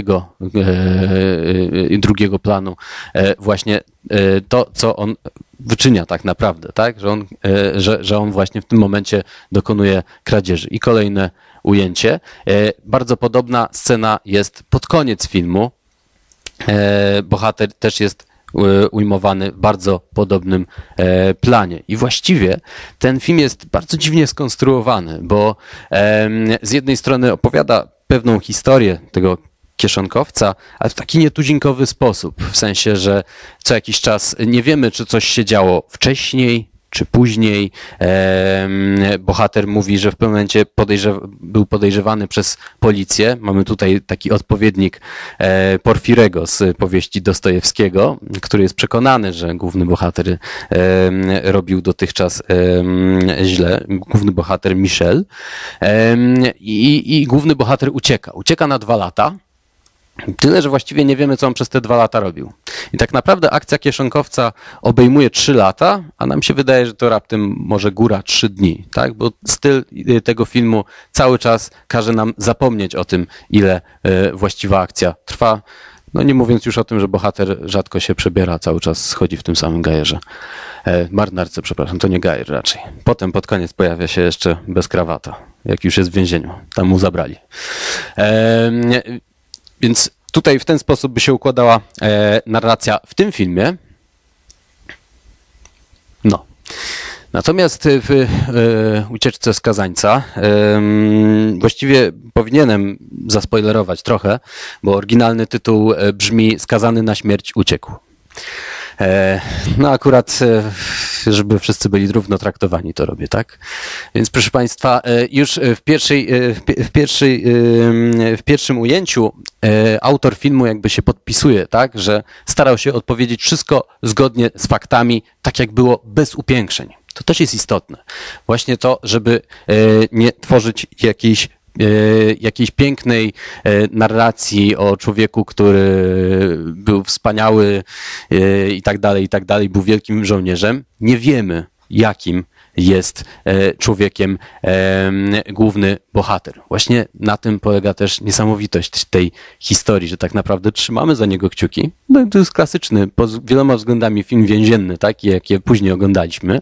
drugiego planu właśnie to, co on wyczynia tak naprawdę, tak? Że on właśnie w tym momencie dokonuje kradzieży. I kolejne ujęcie. Bardzo podobna scena jest pod koniec filmu. Bohater też jest ujmowany w bardzo podobnym planie. I właściwie ten film jest bardzo dziwnie skonstruowany, bo z jednej strony opowiada pewną historię tego kieszonkowca, ale w taki nietuzinkowy sposób, w sensie, że co jakiś czas nie wiemy, czy coś się działo wcześniej, czy później. Bohater mówi, że w pewnym momencie był podejrzewany przez policję. Mamy tutaj taki odpowiednik Porfirego z powieści Dostojewskiego, który jest przekonany, że główny bohater robił dotychczas źle. Główny bohater Michel. I główny bohater ucieka na 2 lata. Tyle, że właściwie nie wiemy, co on przez te 2 lata robił. I tak naprawdę akcja Kieszonkowca obejmuje 3 lata, a nam się wydaje, że to raptem może góra 3 dni, tak? Bo styl tego filmu cały czas każe nam zapomnieć o tym, ile właściwa akcja trwa. No nie mówiąc już o tym, że bohater rzadko się przebiera, cały czas schodzi w tym samym gajerze. Marynarce, przepraszam, to nie gajer raczej. Potem pod koniec pojawia się jeszcze bez krawata, jak już jest w więzieniu. Tam mu zabrali. Więc tutaj w ten sposób by się układała narracja w tym filmie. Natomiast w Ucieczce Skazańca właściwie powinienem zaspoilerować trochę, bo oryginalny tytuł brzmi Skazany na śmierć uciekł. No akurat, żeby wszyscy byli równo traktowani, to robię, tak? Więc proszę Państwa, już w pierwszym ujęciu autor filmu jakby się podpisuje, tak? Że starał się odpowiedzieć wszystko zgodnie z faktami, tak jak było, bez upiększeń. To też jest istotne. Właśnie to, żeby nie tworzyć jakiejś pięknej narracji o człowieku, który był wspaniały i tak dalej, był wielkim żołnierzem. Nie wiemy, jakim jest człowiekiem główny bohater. Właśnie na tym polega też niesamowitość tej historii, że tak naprawdę trzymamy za niego kciuki. No, to jest klasyczny, pod wieloma względami film więzienny, tak, jakie później oglądaliśmy,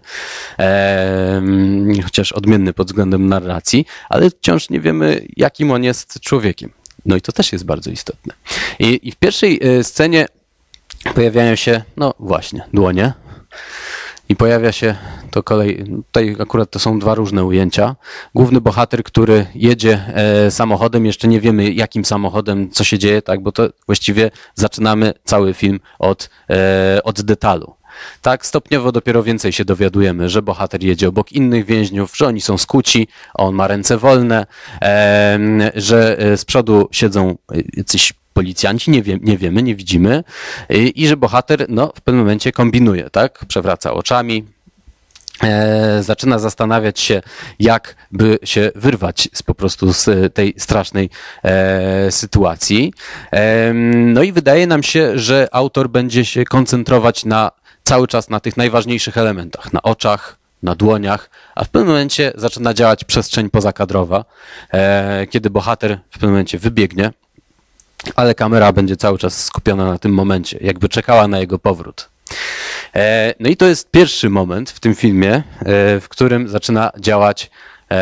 chociaż odmienny pod względem narracji, ale wciąż nie wiemy, jakim on jest człowiekiem. No i to też jest bardzo istotne. I w pierwszej scenie pojawiają się, no właśnie, dłonie. I pojawia się tutaj akurat to są dwa różne ujęcia. Główny bohater, który jedzie samochodem, jeszcze nie wiemy jakim samochodem, co się dzieje, tak, bo to właściwie zaczynamy cały film od detalu. Tak, stopniowo dopiero więcej się dowiadujemy, że bohater jedzie obok innych więźniów, że oni są skuci, on ma ręce wolne, że z przodu siedzą jacyś policjanci, nie wiemy, nie widzimy i że bohater no, w pewnym momencie kombinuje, tak? Przewraca oczami, zaczyna zastanawiać się, jak by się wyrwać po prostu z tej strasznej sytuacji. No i wydaje nam się, że autor będzie się koncentrować cały czas na tych najważniejszych elementach, na oczach, na dłoniach, a w pewnym momencie zaczyna działać przestrzeń pozakadrowa, kiedy bohater w pewnym momencie wybiegnie, ale kamera będzie cały czas skupiona na tym momencie, jakby czekała na jego powrót. No i to jest pierwszy moment w tym filmie, w którym zaczyna działać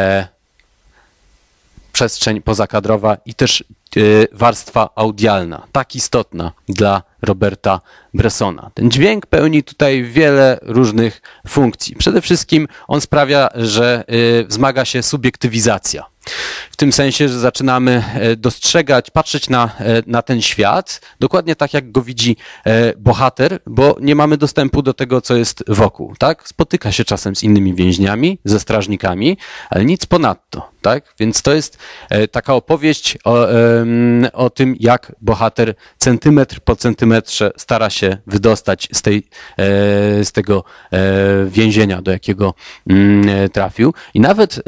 przestrzeń pozakadrowa i też warstwa audialna, tak istotna dla Roberta Bressona. Ten dźwięk pełni tutaj wiele różnych funkcji. Przede wszystkim on sprawia, że wzmaga się subiektywizacja. W tym sensie, że zaczynamy dostrzegać, patrzeć na ten świat, dokładnie tak jak go widzi bohater, bo nie mamy dostępu do tego, co jest wokół. Tak? Spotyka się czasem z innymi więźniami, ze strażnikami, ale nic ponadto. Tak? Więc to jest taka opowieść o tym, jak bohater centymetr po centymetrze stara się wydostać z tego więzienia, do jakiego trafił. I nawet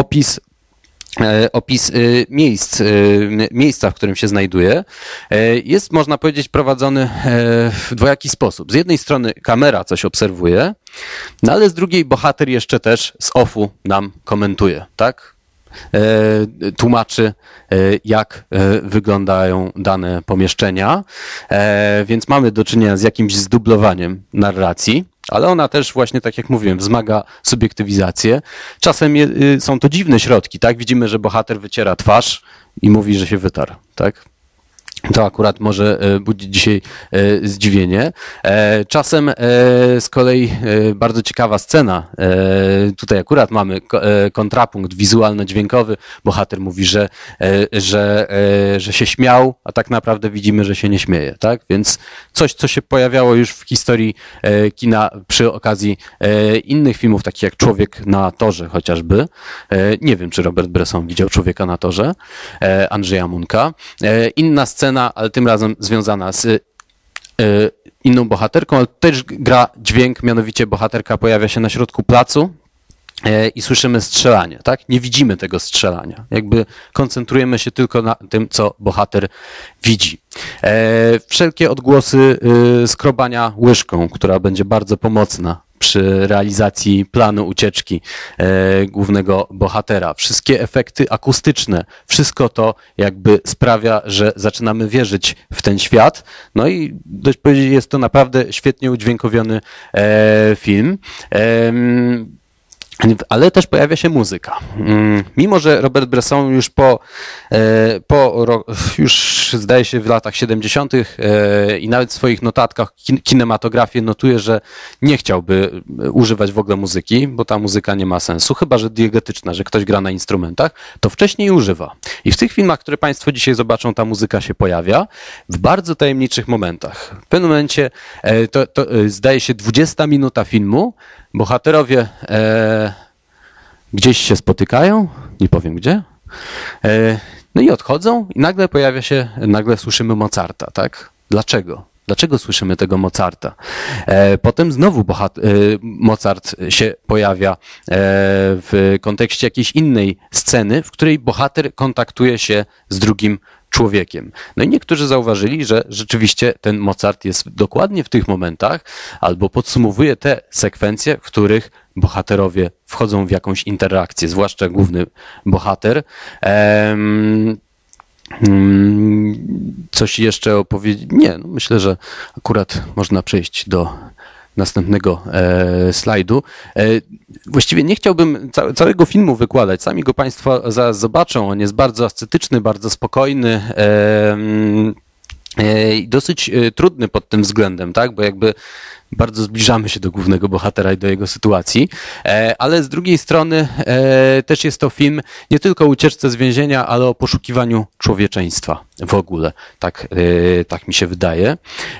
opis miejsca, w którym się znajduje, jest, można powiedzieć, prowadzony w dwojaki sposób. Z jednej strony kamera coś obserwuje, no ale z drugiej bohater jeszcze też z offu nam komentuje, tak? Tłumaczy, jak wyglądają dane pomieszczenia, więc mamy do czynienia z jakimś zdublowaniem narracji, ale ona też właśnie, tak jak mówiłem, wzmaga subiektywizację. Czasem są to dziwne środki, tak? Widzimy, że bohater wyciera twarz i mówi, że się wytarł, tak? To akurat może budzić dzisiaj zdziwienie. Czasem z kolei bardzo ciekawa scena. Tutaj akurat mamy kontrapunkt wizualno-dźwiękowy. Bohater mówi, że się śmiał, a tak naprawdę widzimy, że się nie śmieje. Tak? Więc coś, co się pojawiało już w historii kina przy okazji innych filmów, takich jak Człowiek na torze chociażby. Nie wiem, czy Robert Bresson widział Człowieka na torze Andrzeja Munka. Inna scena, ale tym razem związana z inną bohaterką, ale też gra dźwięk, mianowicie bohaterka pojawia się na środku placu i słyszymy strzelanie, tak? Nie widzimy tego strzelania. Jakby koncentrujemy się tylko na tym, co bohater widzi. Wszelkie odgłosy skrobania łyżką, która będzie bardzo pomocna przy realizacji planu ucieczki głównego bohatera. Wszystkie efekty akustyczne, wszystko to jakby sprawia, że zaczynamy wierzyć w ten świat. No i dość powiedzieć, jest to naprawdę świetnie udźwiękowiony film. ale też pojawia się muzyka. Mimo że Robert Bresson już już zdaje się w latach 70. I nawet w swoich notatkach kinematografii notuje, że nie chciałby używać w ogóle muzyki, bo ta muzyka nie ma sensu, chyba że diegetyczna, że ktoś gra na instrumentach, to wcześniej używa. I w tych filmach, które Państwo dzisiaj zobaczą, ta muzyka się pojawia w bardzo tajemniczych momentach. W pewnym momencie, to zdaje się 20 minuta filmu, bohaterowie gdzieś się spotykają, nie powiem gdzie, no i odchodzą i nagle słyszymy Mozarta, tak? Dlaczego? Dlaczego słyszymy tego Mozarta? Potem znowu Mozart się pojawia w kontekście jakiejś innej sceny, w której bohater kontaktuje się z drugim człowiekiem. No i niektórzy zauważyli, że rzeczywiście ten Mozart jest dokładnie w tych momentach albo podsumowuje te sekwencje, w których bohaterowie wchodzą w jakąś interakcję, zwłaszcza główny bohater. Coś jeszcze opowiedzieć? Nie, no myślę, że akurat można przejść do następnego slajdu. Właściwie nie chciałbym całego filmu wykładać. Sami go Państwo zaraz zobaczą. On jest bardzo ascetyczny, bardzo spokojny i dosyć trudny pod tym względem, tak? Bo jakby bardzo zbliżamy się do głównego bohatera i do jego sytuacji, ale z drugiej strony też jest to film nie tylko o ucieczce z więzienia, ale o poszukiwaniu człowieczeństwa w ogóle. Tak mi się wydaje.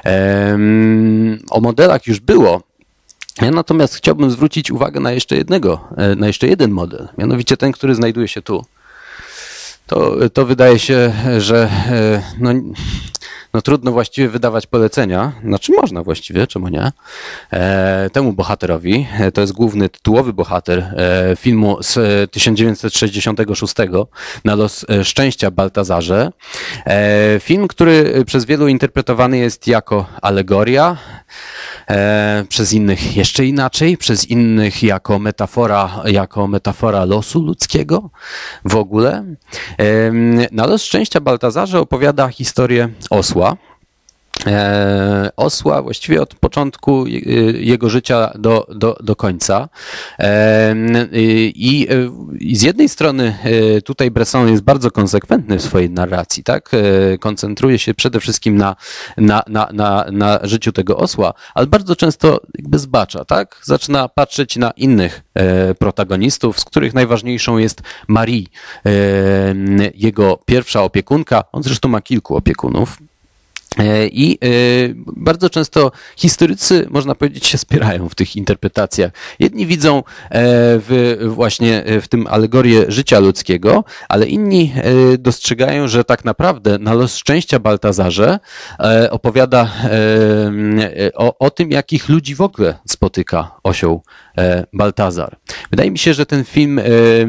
O modelach już było. Ja natomiast chciałbym zwrócić uwagę na jeszcze jeden model, mianowicie ten, który znajduje się tu. To wydaje się, że no trudno właściwie wydawać polecenia, znaczy można właściwie, czemu nie, temu bohaterowi. To jest główny tytułowy bohater filmu z 1966, Na los szczęścia Baltazarze. Film, który przez wielu interpretowany jest jako alegoria, przez innych jeszcze inaczej, przez innych jako metafora losu ludzkiego w ogóle. Na los szczęścia Baltazarze opowiada historię osła. Osła właściwie od początku jego życia do końca. I z jednej strony tutaj Bresson jest bardzo konsekwentny w swojej narracji, tak? Koncentruje się przede wszystkim na życiu tego osła, ale bardzo często jakby zbacza, tak? Zaczyna patrzeć na innych protagonistów, z których najważniejszą jest Marie, jego pierwsza opiekunka. On zresztą ma kilku opiekunów. I bardzo często historycy, można powiedzieć, się spierają w tych interpretacjach. Jedni widzą właśnie w tym alegorię życia ludzkiego, ale inni dostrzegają, że tak naprawdę Na los szczęścia Baltazarze opowiada o tym, jakich ludzi w ogóle spotyka osioł Baltazar. Wydaje mi się, że ten film,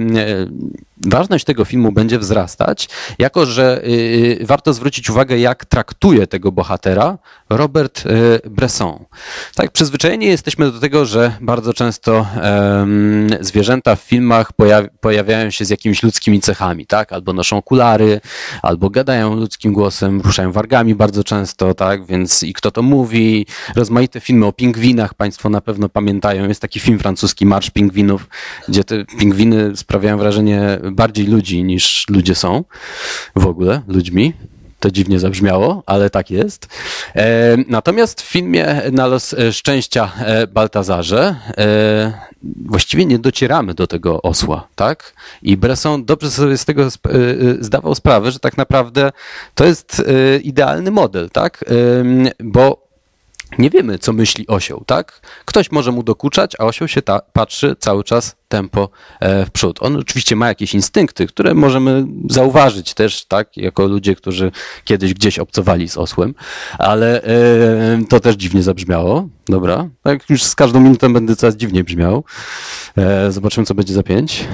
ważność tego filmu będzie wzrastać, jako że warto zwrócić uwagę, jak traktuje tego bohatera Robert Bresson. Tak, przyzwyczajeni jesteśmy do tego, że bardzo często zwierzęta w filmach pojawiają się z jakimiś ludzkimi cechami, tak? Albo noszą okulary, albo gadają ludzkim głosem, ruszają wargami bardzo często, tak? Więc i kto to mówi? Rozmaite filmy o pingwinach, Państwo na pewno pamiętają. Jest taki film francuski, Marsz Pingwinów, gdzie te pingwiny sprawiają wrażenie bardziej ludzi niż ludzie są w ogóle ludźmi. To dziwnie zabrzmiało, ale tak jest. Natomiast w filmie Na los szczęścia Baltazarze właściwie nie docieramy do tego osła, tak? I Bresson dobrze sobie z tego zdawał sprawę, że tak naprawdę to jest idealny model, tak? Bo nie wiemy, co myśli osioł, tak? Ktoś może mu dokuczać, a osioł się patrzy cały czas tempo w przód. On oczywiście ma jakieś instynkty, które możemy zauważyć też, tak? Jako ludzie, którzy kiedyś gdzieś obcowali z osłem, ale to też dziwnie zabrzmiało. Dobra, tak już z każdą minutą będę coraz dziwniej brzmiał. Zobaczymy, co będzie za 5.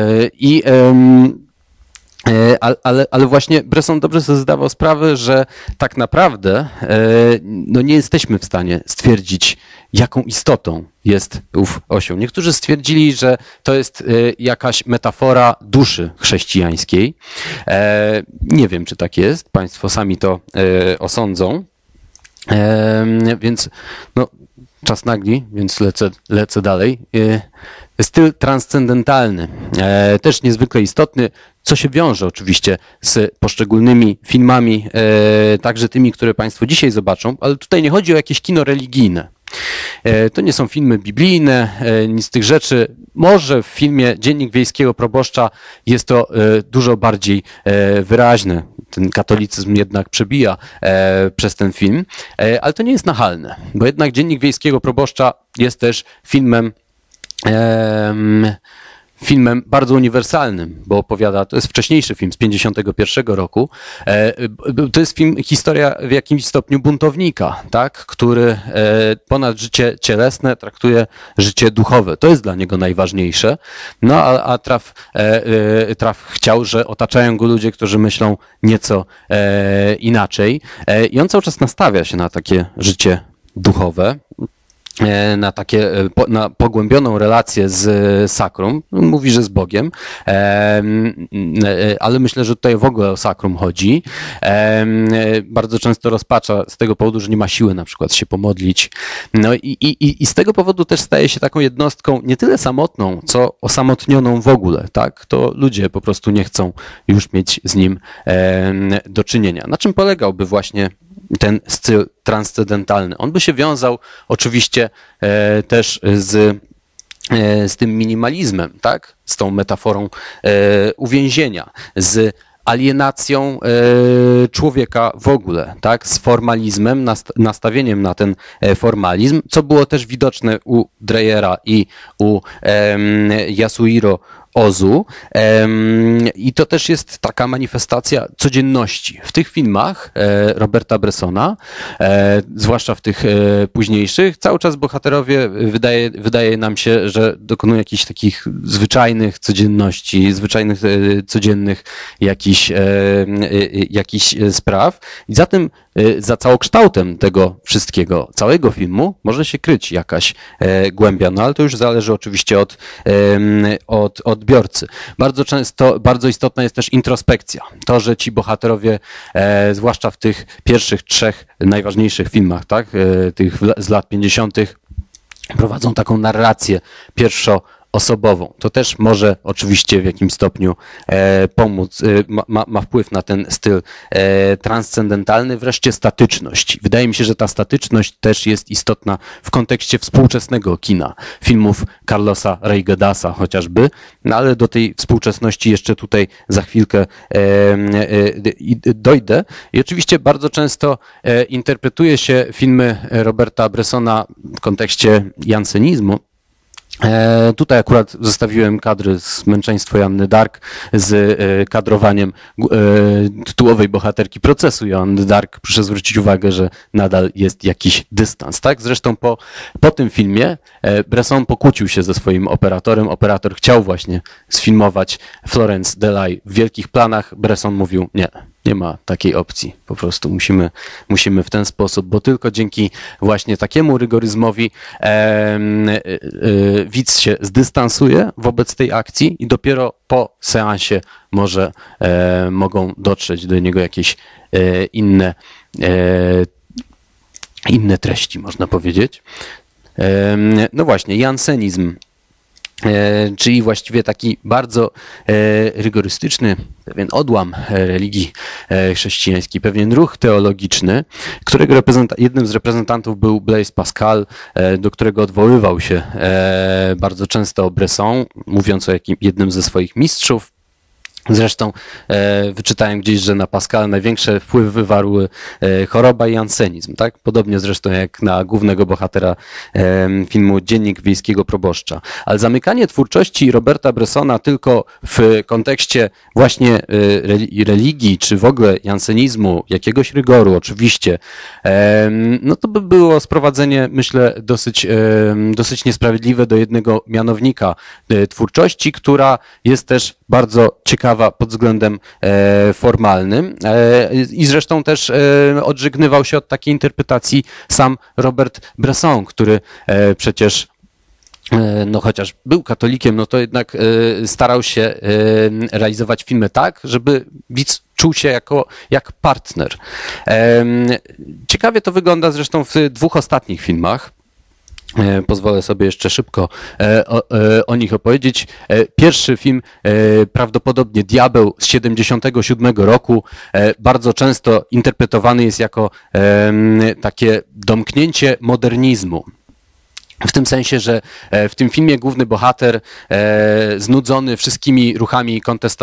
Ale właśnie Bresson dobrze sobie zdawał sprawę, że tak naprawdę no nie jesteśmy w stanie stwierdzić, jaką istotą jest ów osioł. Niektórzy stwierdzili, że to jest jakaś metafora duszy chrześcijańskiej. Nie wiem, czy tak jest. Państwo sami to osądzą. Więc no, czas nagli, więc lecę dalej. styl transcendentalny, też niezwykle istotny, co się wiąże oczywiście z poszczególnymi filmami, także tymi, które Państwo dzisiaj zobaczą, ale tutaj nie chodzi o jakieś kino religijne. To nie są filmy biblijne, nic z tych rzeczy. Może w filmie Dziennik Wiejskiego Proboszcza jest to dużo bardziej wyraźne. Ten katolicyzm jednak przebija przez ten film, ale to nie jest nachalne, bo jednak Dziennik Wiejskiego Proboszcza jest też filmem bardzo uniwersalnym, bo opowiada, to jest wcześniejszy film z 1951 roku, to jest historia w jakimś stopniu buntownika, tak, który ponad życie cielesne traktuje życie duchowe. To jest dla niego najważniejsze, no a Traf chciał, że otaczają go ludzie, którzy myślą nieco inaczej i on cały czas nastawia się na takie życie duchowe, na pogłębioną relację z sakrum. Mówi, że z Bogiem, ale myślę, że tutaj w ogóle o sakrum chodzi. Bardzo często rozpacza z tego powodu, że nie ma siły na przykład się pomodlić. No i z tego powodu też staje się taką jednostką nie tyle samotną, co osamotnioną w ogóle, tak? To ludzie po prostu nie chcą już mieć z nim do czynienia. Na czym polegałby właśnie ten styl transcendentalny? On by się wiązał oczywiście też z tym minimalizmem, tak? Z tą metaforą uwięzienia, z alienacją człowieka w ogóle, tak? Z formalizmem, nastawieniem na ten formalizm, co było też widoczne u Dreyera i u Yasuhiro Ozu. I to też jest taka manifestacja codzienności. W tych filmach Roberta Bressona, zwłaszcza w tych późniejszych, cały czas bohaterowie wydaje nam się, że dokonują jakichś takich zwyczajnych codzienności, zwyczajnych codziennych jakichś spraw. I zatem za całokształtem tego wszystkiego, całego filmu może się kryć jakaś głębia, no ale to już zależy oczywiście od odbiorcy. Bardzo istotna jest też introspekcja. To, że ci bohaterowie, zwłaszcza w tych pierwszych 3 najważniejszych filmach, tak, tych z lat 50., prowadzą taką narrację pierwszoosobową. To też może oczywiście w jakimś stopniu pomóc, ma wpływ na ten styl transcendentalny. Wreszcie statyczność. Wydaje mi się, że ta statyczność też jest istotna w kontekście współczesnego kina. Filmów Carlosa Reygedasa chociażby, no ale do tej współczesności jeszcze tutaj za chwilkę dojdę. I oczywiście bardzo często interpretuje się filmy Roberta Bressona w kontekście jansenizmu. Tutaj akurat zostawiłem kadry z Męczeństwo Joanny Dark z kadrowaniem tytułowej bohaterki procesu Joanny Dark. Proszę zwrócić uwagę, że nadal jest jakiś dystans, tak? Zresztą po tym filmie Bresson pokłócił się ze swoim operatorem. Operator chciał właśnie sfilmować Florence Delay w wielkich planach. Bresson mówił nie ma takiej opcji. Po prostu musimy w ten sposób, bo tylko dzięki właśnie takiemu rygoryzmowi widz się zdystansuje wobec tej akcji i dopiero po seansie mogą dotrzeć do niego jakieś inne treści, można powiedzieć. No właśnie, jansenizm, czyli właściwie taki bardzo rygorystyczny, pewien odłam religii chrześcijańskiej, pewien ruch teologiczny, którego jednym z reprezentantów był Blaise Pascal, do którego odwoływał się bardzo często Bresson, mówiąc o jednym ze swoich mistrzów. Zresztą wyczytałem gdzieś, że na Pascala największe wpływy wywarły choroba i jansenizm, tak? Podobnie zresztą jak na głównego bohatera filmu Dziennik Wiejskiego Proboszcza. Ale zamykanie twórczości Roberta Bressona tylko w kontekście właśnie religii, czy w ogóle jansenizmu, jakiegoś rygoru oczywiście, no to by było sprowadzenie, myślę, dosyć niesprawiedliwe do jednego mianownika twórczości, która jest też bardzo ciekawa pod względem formalnym i zresztą też odżegnywał się od takiej interpretacji sam Robert Bresson, który przecież no chociaż był katolikiem, no to jednak starał się realizować filmy tak, żeby widz czuł się jak partner. Ciekawie to wygląda zresztą w 2 ostatnich filmach. Pozwolę sobie jeszcze szybko o nich opowiedzieć. Pierwszy film, prawdopodobnie Diabeł z 1977 roku, bardzo często interpretowany jest jako takie domknięcie modernizmu. W tym sensie, że w tym filmie główny bohater, znudzony wszystkimi ruchami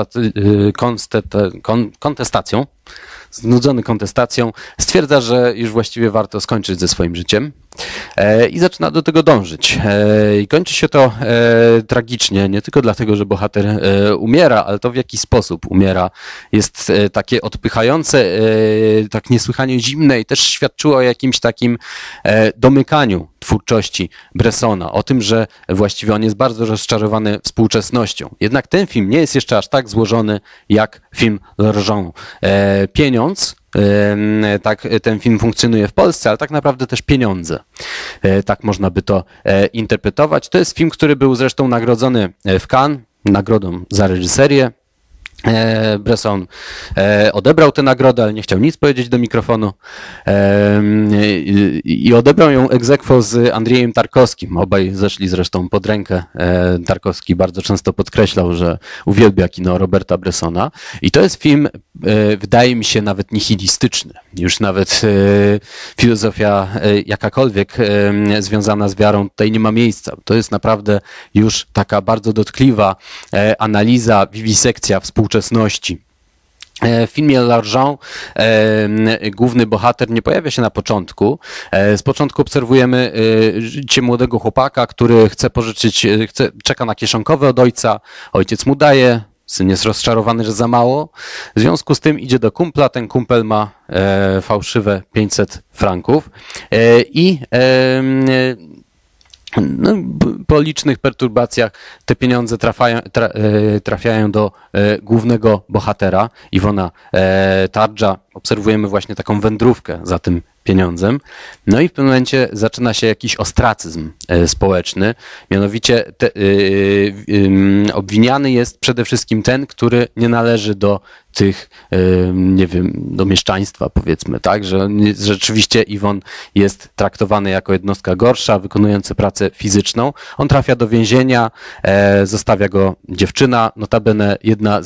kontestacją, stwierdza, że już właściwie warto skończyć ze swoim życiem i zaczyna do tego dążyć. I kończy się to tragicznie, nie tylko dlatego, że bohater umiera, ale to w jaki sposób umiera jest takie odpychające, tak niesłychanie zimne i też świadczyło o jakimś takim domykaniu twórczości Bressona, o tym, że właściwie on jest bardzo rozczarowany współczesnością. Jednak ten film nie jest jeszcze aż tak złożony jak film L'Argent. Pieniądz, tak ten film funkcjonuje w Polsce, ale tak naprawdę też pieniądze. Tak można by to interpretować. To jest film, który był zresztą nagrodzony w Cannes nagrodą za reżyserię. Bresson odebrał tę nagrodę, ale nie chciał nic powiedzieć do mikrofonu i odebrał ją ex aequo z Andrzejem Tarkowskim. Obaj zeszli zresztą pod rękę. Tarkowski bardzo często podkreślał, że uwielbia kino Roberta Bressona i to jest film, wydaje mi się, nawet nihilistyczny. Już nawet filozofia jakakolwiek związana z wiarą tutaj nie ma miejsca. To jest naprawdę już taka bardzo dotkliwa analiza, wiwisekcja współczesności. W filmie L'Argent główny bohater nie pojawia się na początku. Z początku obserwujemy życie młodego chłopaka, który czeka na kieszonkowe od ojca. Ojciec mu daje, syn jest rozczarowany, że za mało. W związku z tym idzie do kumpla, ten kumpel ma fałszywe 500 franków i no, po licznych perturbacjach te pieniądze trafiają do głównego bohatera, Iwona Tardża. Obserwujemy właśnie taką wędrówkę za tym pieniądzem. No i w pewnym momencie zaczyna się jakiś ostracyzm społeczny. Mianowicie obwiniany jest przede wszystkim ten, który nie należy do tych, nie wiem, do mieszczaństwa, powiedzmy, tak, że rzeczywiście Iwon jest traktowany jako jednostka gorsza, wykonujący pracę fizyczną. On trafia do więzienia, zostawia go dziewczyna, notabene jedna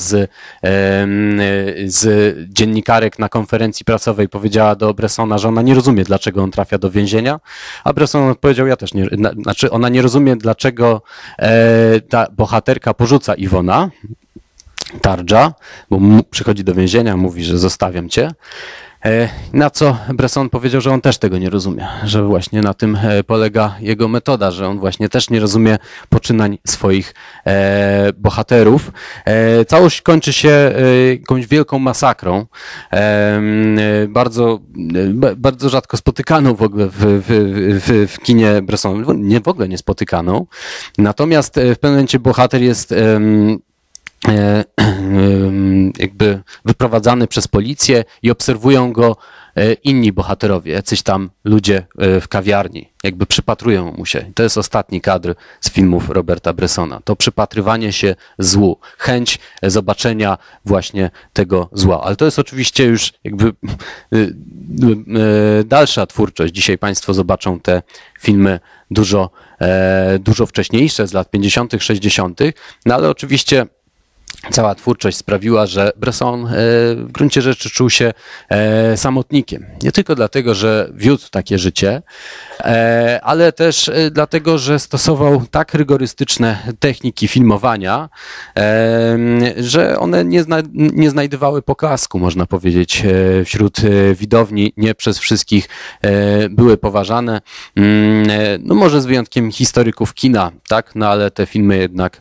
z dziennikarek na konferencji prasowej powiedziała do Bressona, że ona nie rozumie, dlaczego on trafia do więzienia, a Bresson odpowiedział, ja też nie, znaczy ona nie rozumie, dlaczego ta bohaterka porzuca Iwona Tardża, bo przychodzi do więzienia, mówi, że zostawiam cię. Na co Bresson powiedział, że on też tego nie rozumie, że właśnie na tym polega jego metoda, że on właśnie też nie rozumie poczynań swoich bohaterów. Całość kończy się jakąś wielką masakrą, bardzo rzadko spotykaną w ogóle w kinie Bressona, nie w ogóle nie spotykaną. Natomiast w pewnym momencie bohater jest jakby wyprowadzany przez policję i obserwują go inni bohaterowie, jacyś tam ludzie w kawiarni, jakby przypatrują mu się. To jest ostatni kadr z filmów Roberta Bressona. To przypatrywanie się złu, chęć zobaczenia właśnie tego zła. Ale to jest oczywiście już jakby dalsza twórczość. Dzisiaj Państwo zobaczą te filmy dużo wcześniejsze, z lat 50., 60., no ale oczywiście cała twórczość sprawiła, że Bresson w gruncie rzeczy czuł się samotnikiem. Nie tylko dlatego, że wiódł takie życie, ale też dlatego, że stosował tak rygorystyczne techniki filmowania, że one nie znajdowały poklasku, można powiedzieć, wśród widowni. Nie przez wszystkich były poważane. No może z wyjątkiem historyków kina, tak? No ale te filmy jednak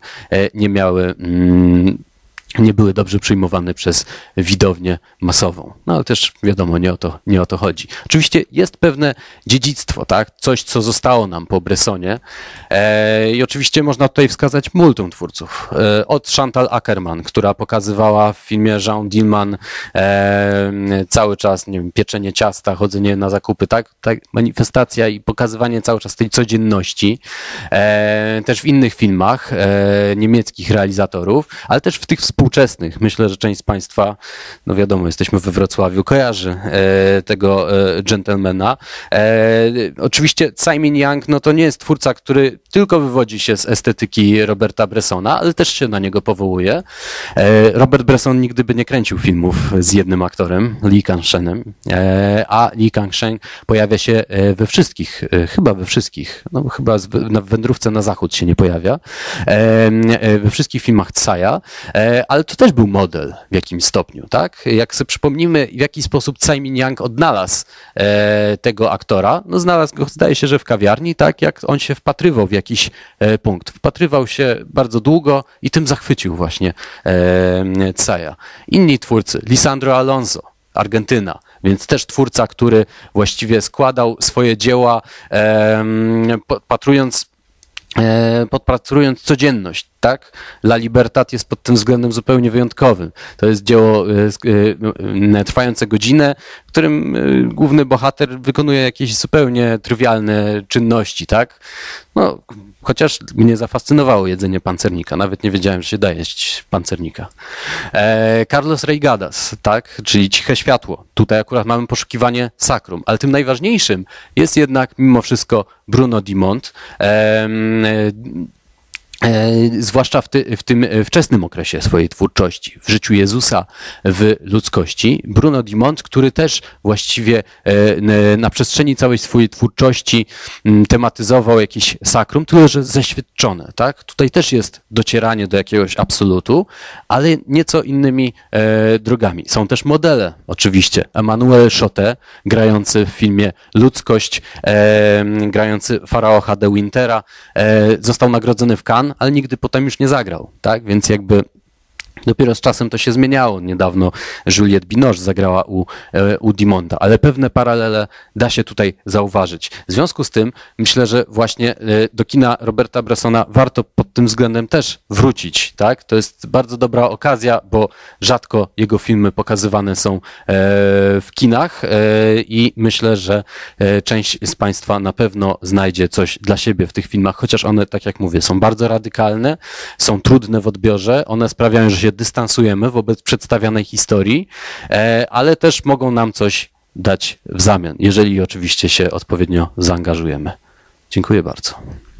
nie były dobrze przyjmowane przez widownię masową. No ale też wiadomo, nie o to chodzi. Oczywiście jest pewne dziedzictwo, tak? Coś, co zostało nam po Bressonie. I oczywiście można tutaj wskazać multum twórców. Od Chantal Akerman, która pokazywała w filmie Jean Dillman cały czas, nie wiem, pieczenie ciasta, chodzenie na zakupy, tak? Manifestacja i pokazywanie cały czas tej codzienności. Też w innych filmach niemieckich realizatorów, ale też w tych współczesnych współczesnych. Myślę, że część z Państwa, no wiadomo, jesteśmy we Wrocławiu, kojarzy tego gentlemana. Oczywiście Simon Young, no to nie jest twórca, który tylko wywodzi się z estetyki Roberta Bressona, ale też się na niego powołuje. Robert Bresson nigdy by nie kręcił filmów z jednym aktorem, Lee Kang-shenem, a Lee Kang-shen pojawia się we wszystkich, chyba we wszystkich, no chyba na Wędrówce na Zachód się nie pojawia, we wszystkich filmach Tsaya, ale to też był model w jakimś stopniu, tak? Jak sobie przypomnimy, w jaki sposób Simon Young odnalazł tego aktora, no znalazł go, zdaje się, że w kawiarni, tak? Jak on się wpatrywał w jakiś punkt. Wpatrywał się bardzo długo i tym zachwycił właśnie Tsaya. Inni twórcy, Lisandro Alonso, Argentyna, więc też twórca, który właściwie składał swoje dzieła podpatrując codzienność, tak? La Libertad jest pod tym względem zupełnie wyjątkowym. To jest dzieło trwające godzinę, w którym główny bohater wykonuje jakieś zupełnie trywialne czynności, tak? No, chociaż mnie zafascynowało jedzenie pancernika. Nawet nie wiedziałem, że się da jeść pancernika. Carlos Reigadas, tak? Czyli Ciche Światło. Tutaj akurat mamy poszukiwanie sakrum, ale tym najważniejszym jest jednak mimo wszystko Bruno Dumont. Zwłaszcza w tym wczesnym okresie swojej twórczości, w życiu Jezusa w ludzkości. Bruno Dumont, który też właściwie na przestrzeni całej swojej twórczości tematyzował jakieś sakrum, tyle że zeświadczone. Tak? Tutaj też jest docieranie do jakiegoś absolutu, ale nieco innymi drogami. Są też modele, oczywiście. Emmanuel Chotet, grający w filmie Ludzkość, grający Faraocha de Wintera, został nagrodzony w Cannes, ale nigdy potem już nie zagrał, tak? Więc jakby dopiero z czasem to się zmieniało. Niedawno Juliette Binoche zagrała u Dumonta, ale pewne paralele da się tutaj zauważyć. W związku z tym myślę, że właśnie do kina Roberta Bressona warto pod tym względem też wrócić, tak? To jest bardzo dobra okazja, bo rzadko jego filmy pokazywane są w kinach i myślę, że część z Państwa na pewno znajdzie coś dla siebie w tych filmach, chociaż one, tak jak mówię, są bardzo radykalne, są trudne w odbiorze, one sprawiają, że się dystansujemy wobec przedstawianej historii, ale też mogą nam coś dać w zamian, jeżeli oczywiście się odpowiednio zaangażujemy. Dziękuję bardzo.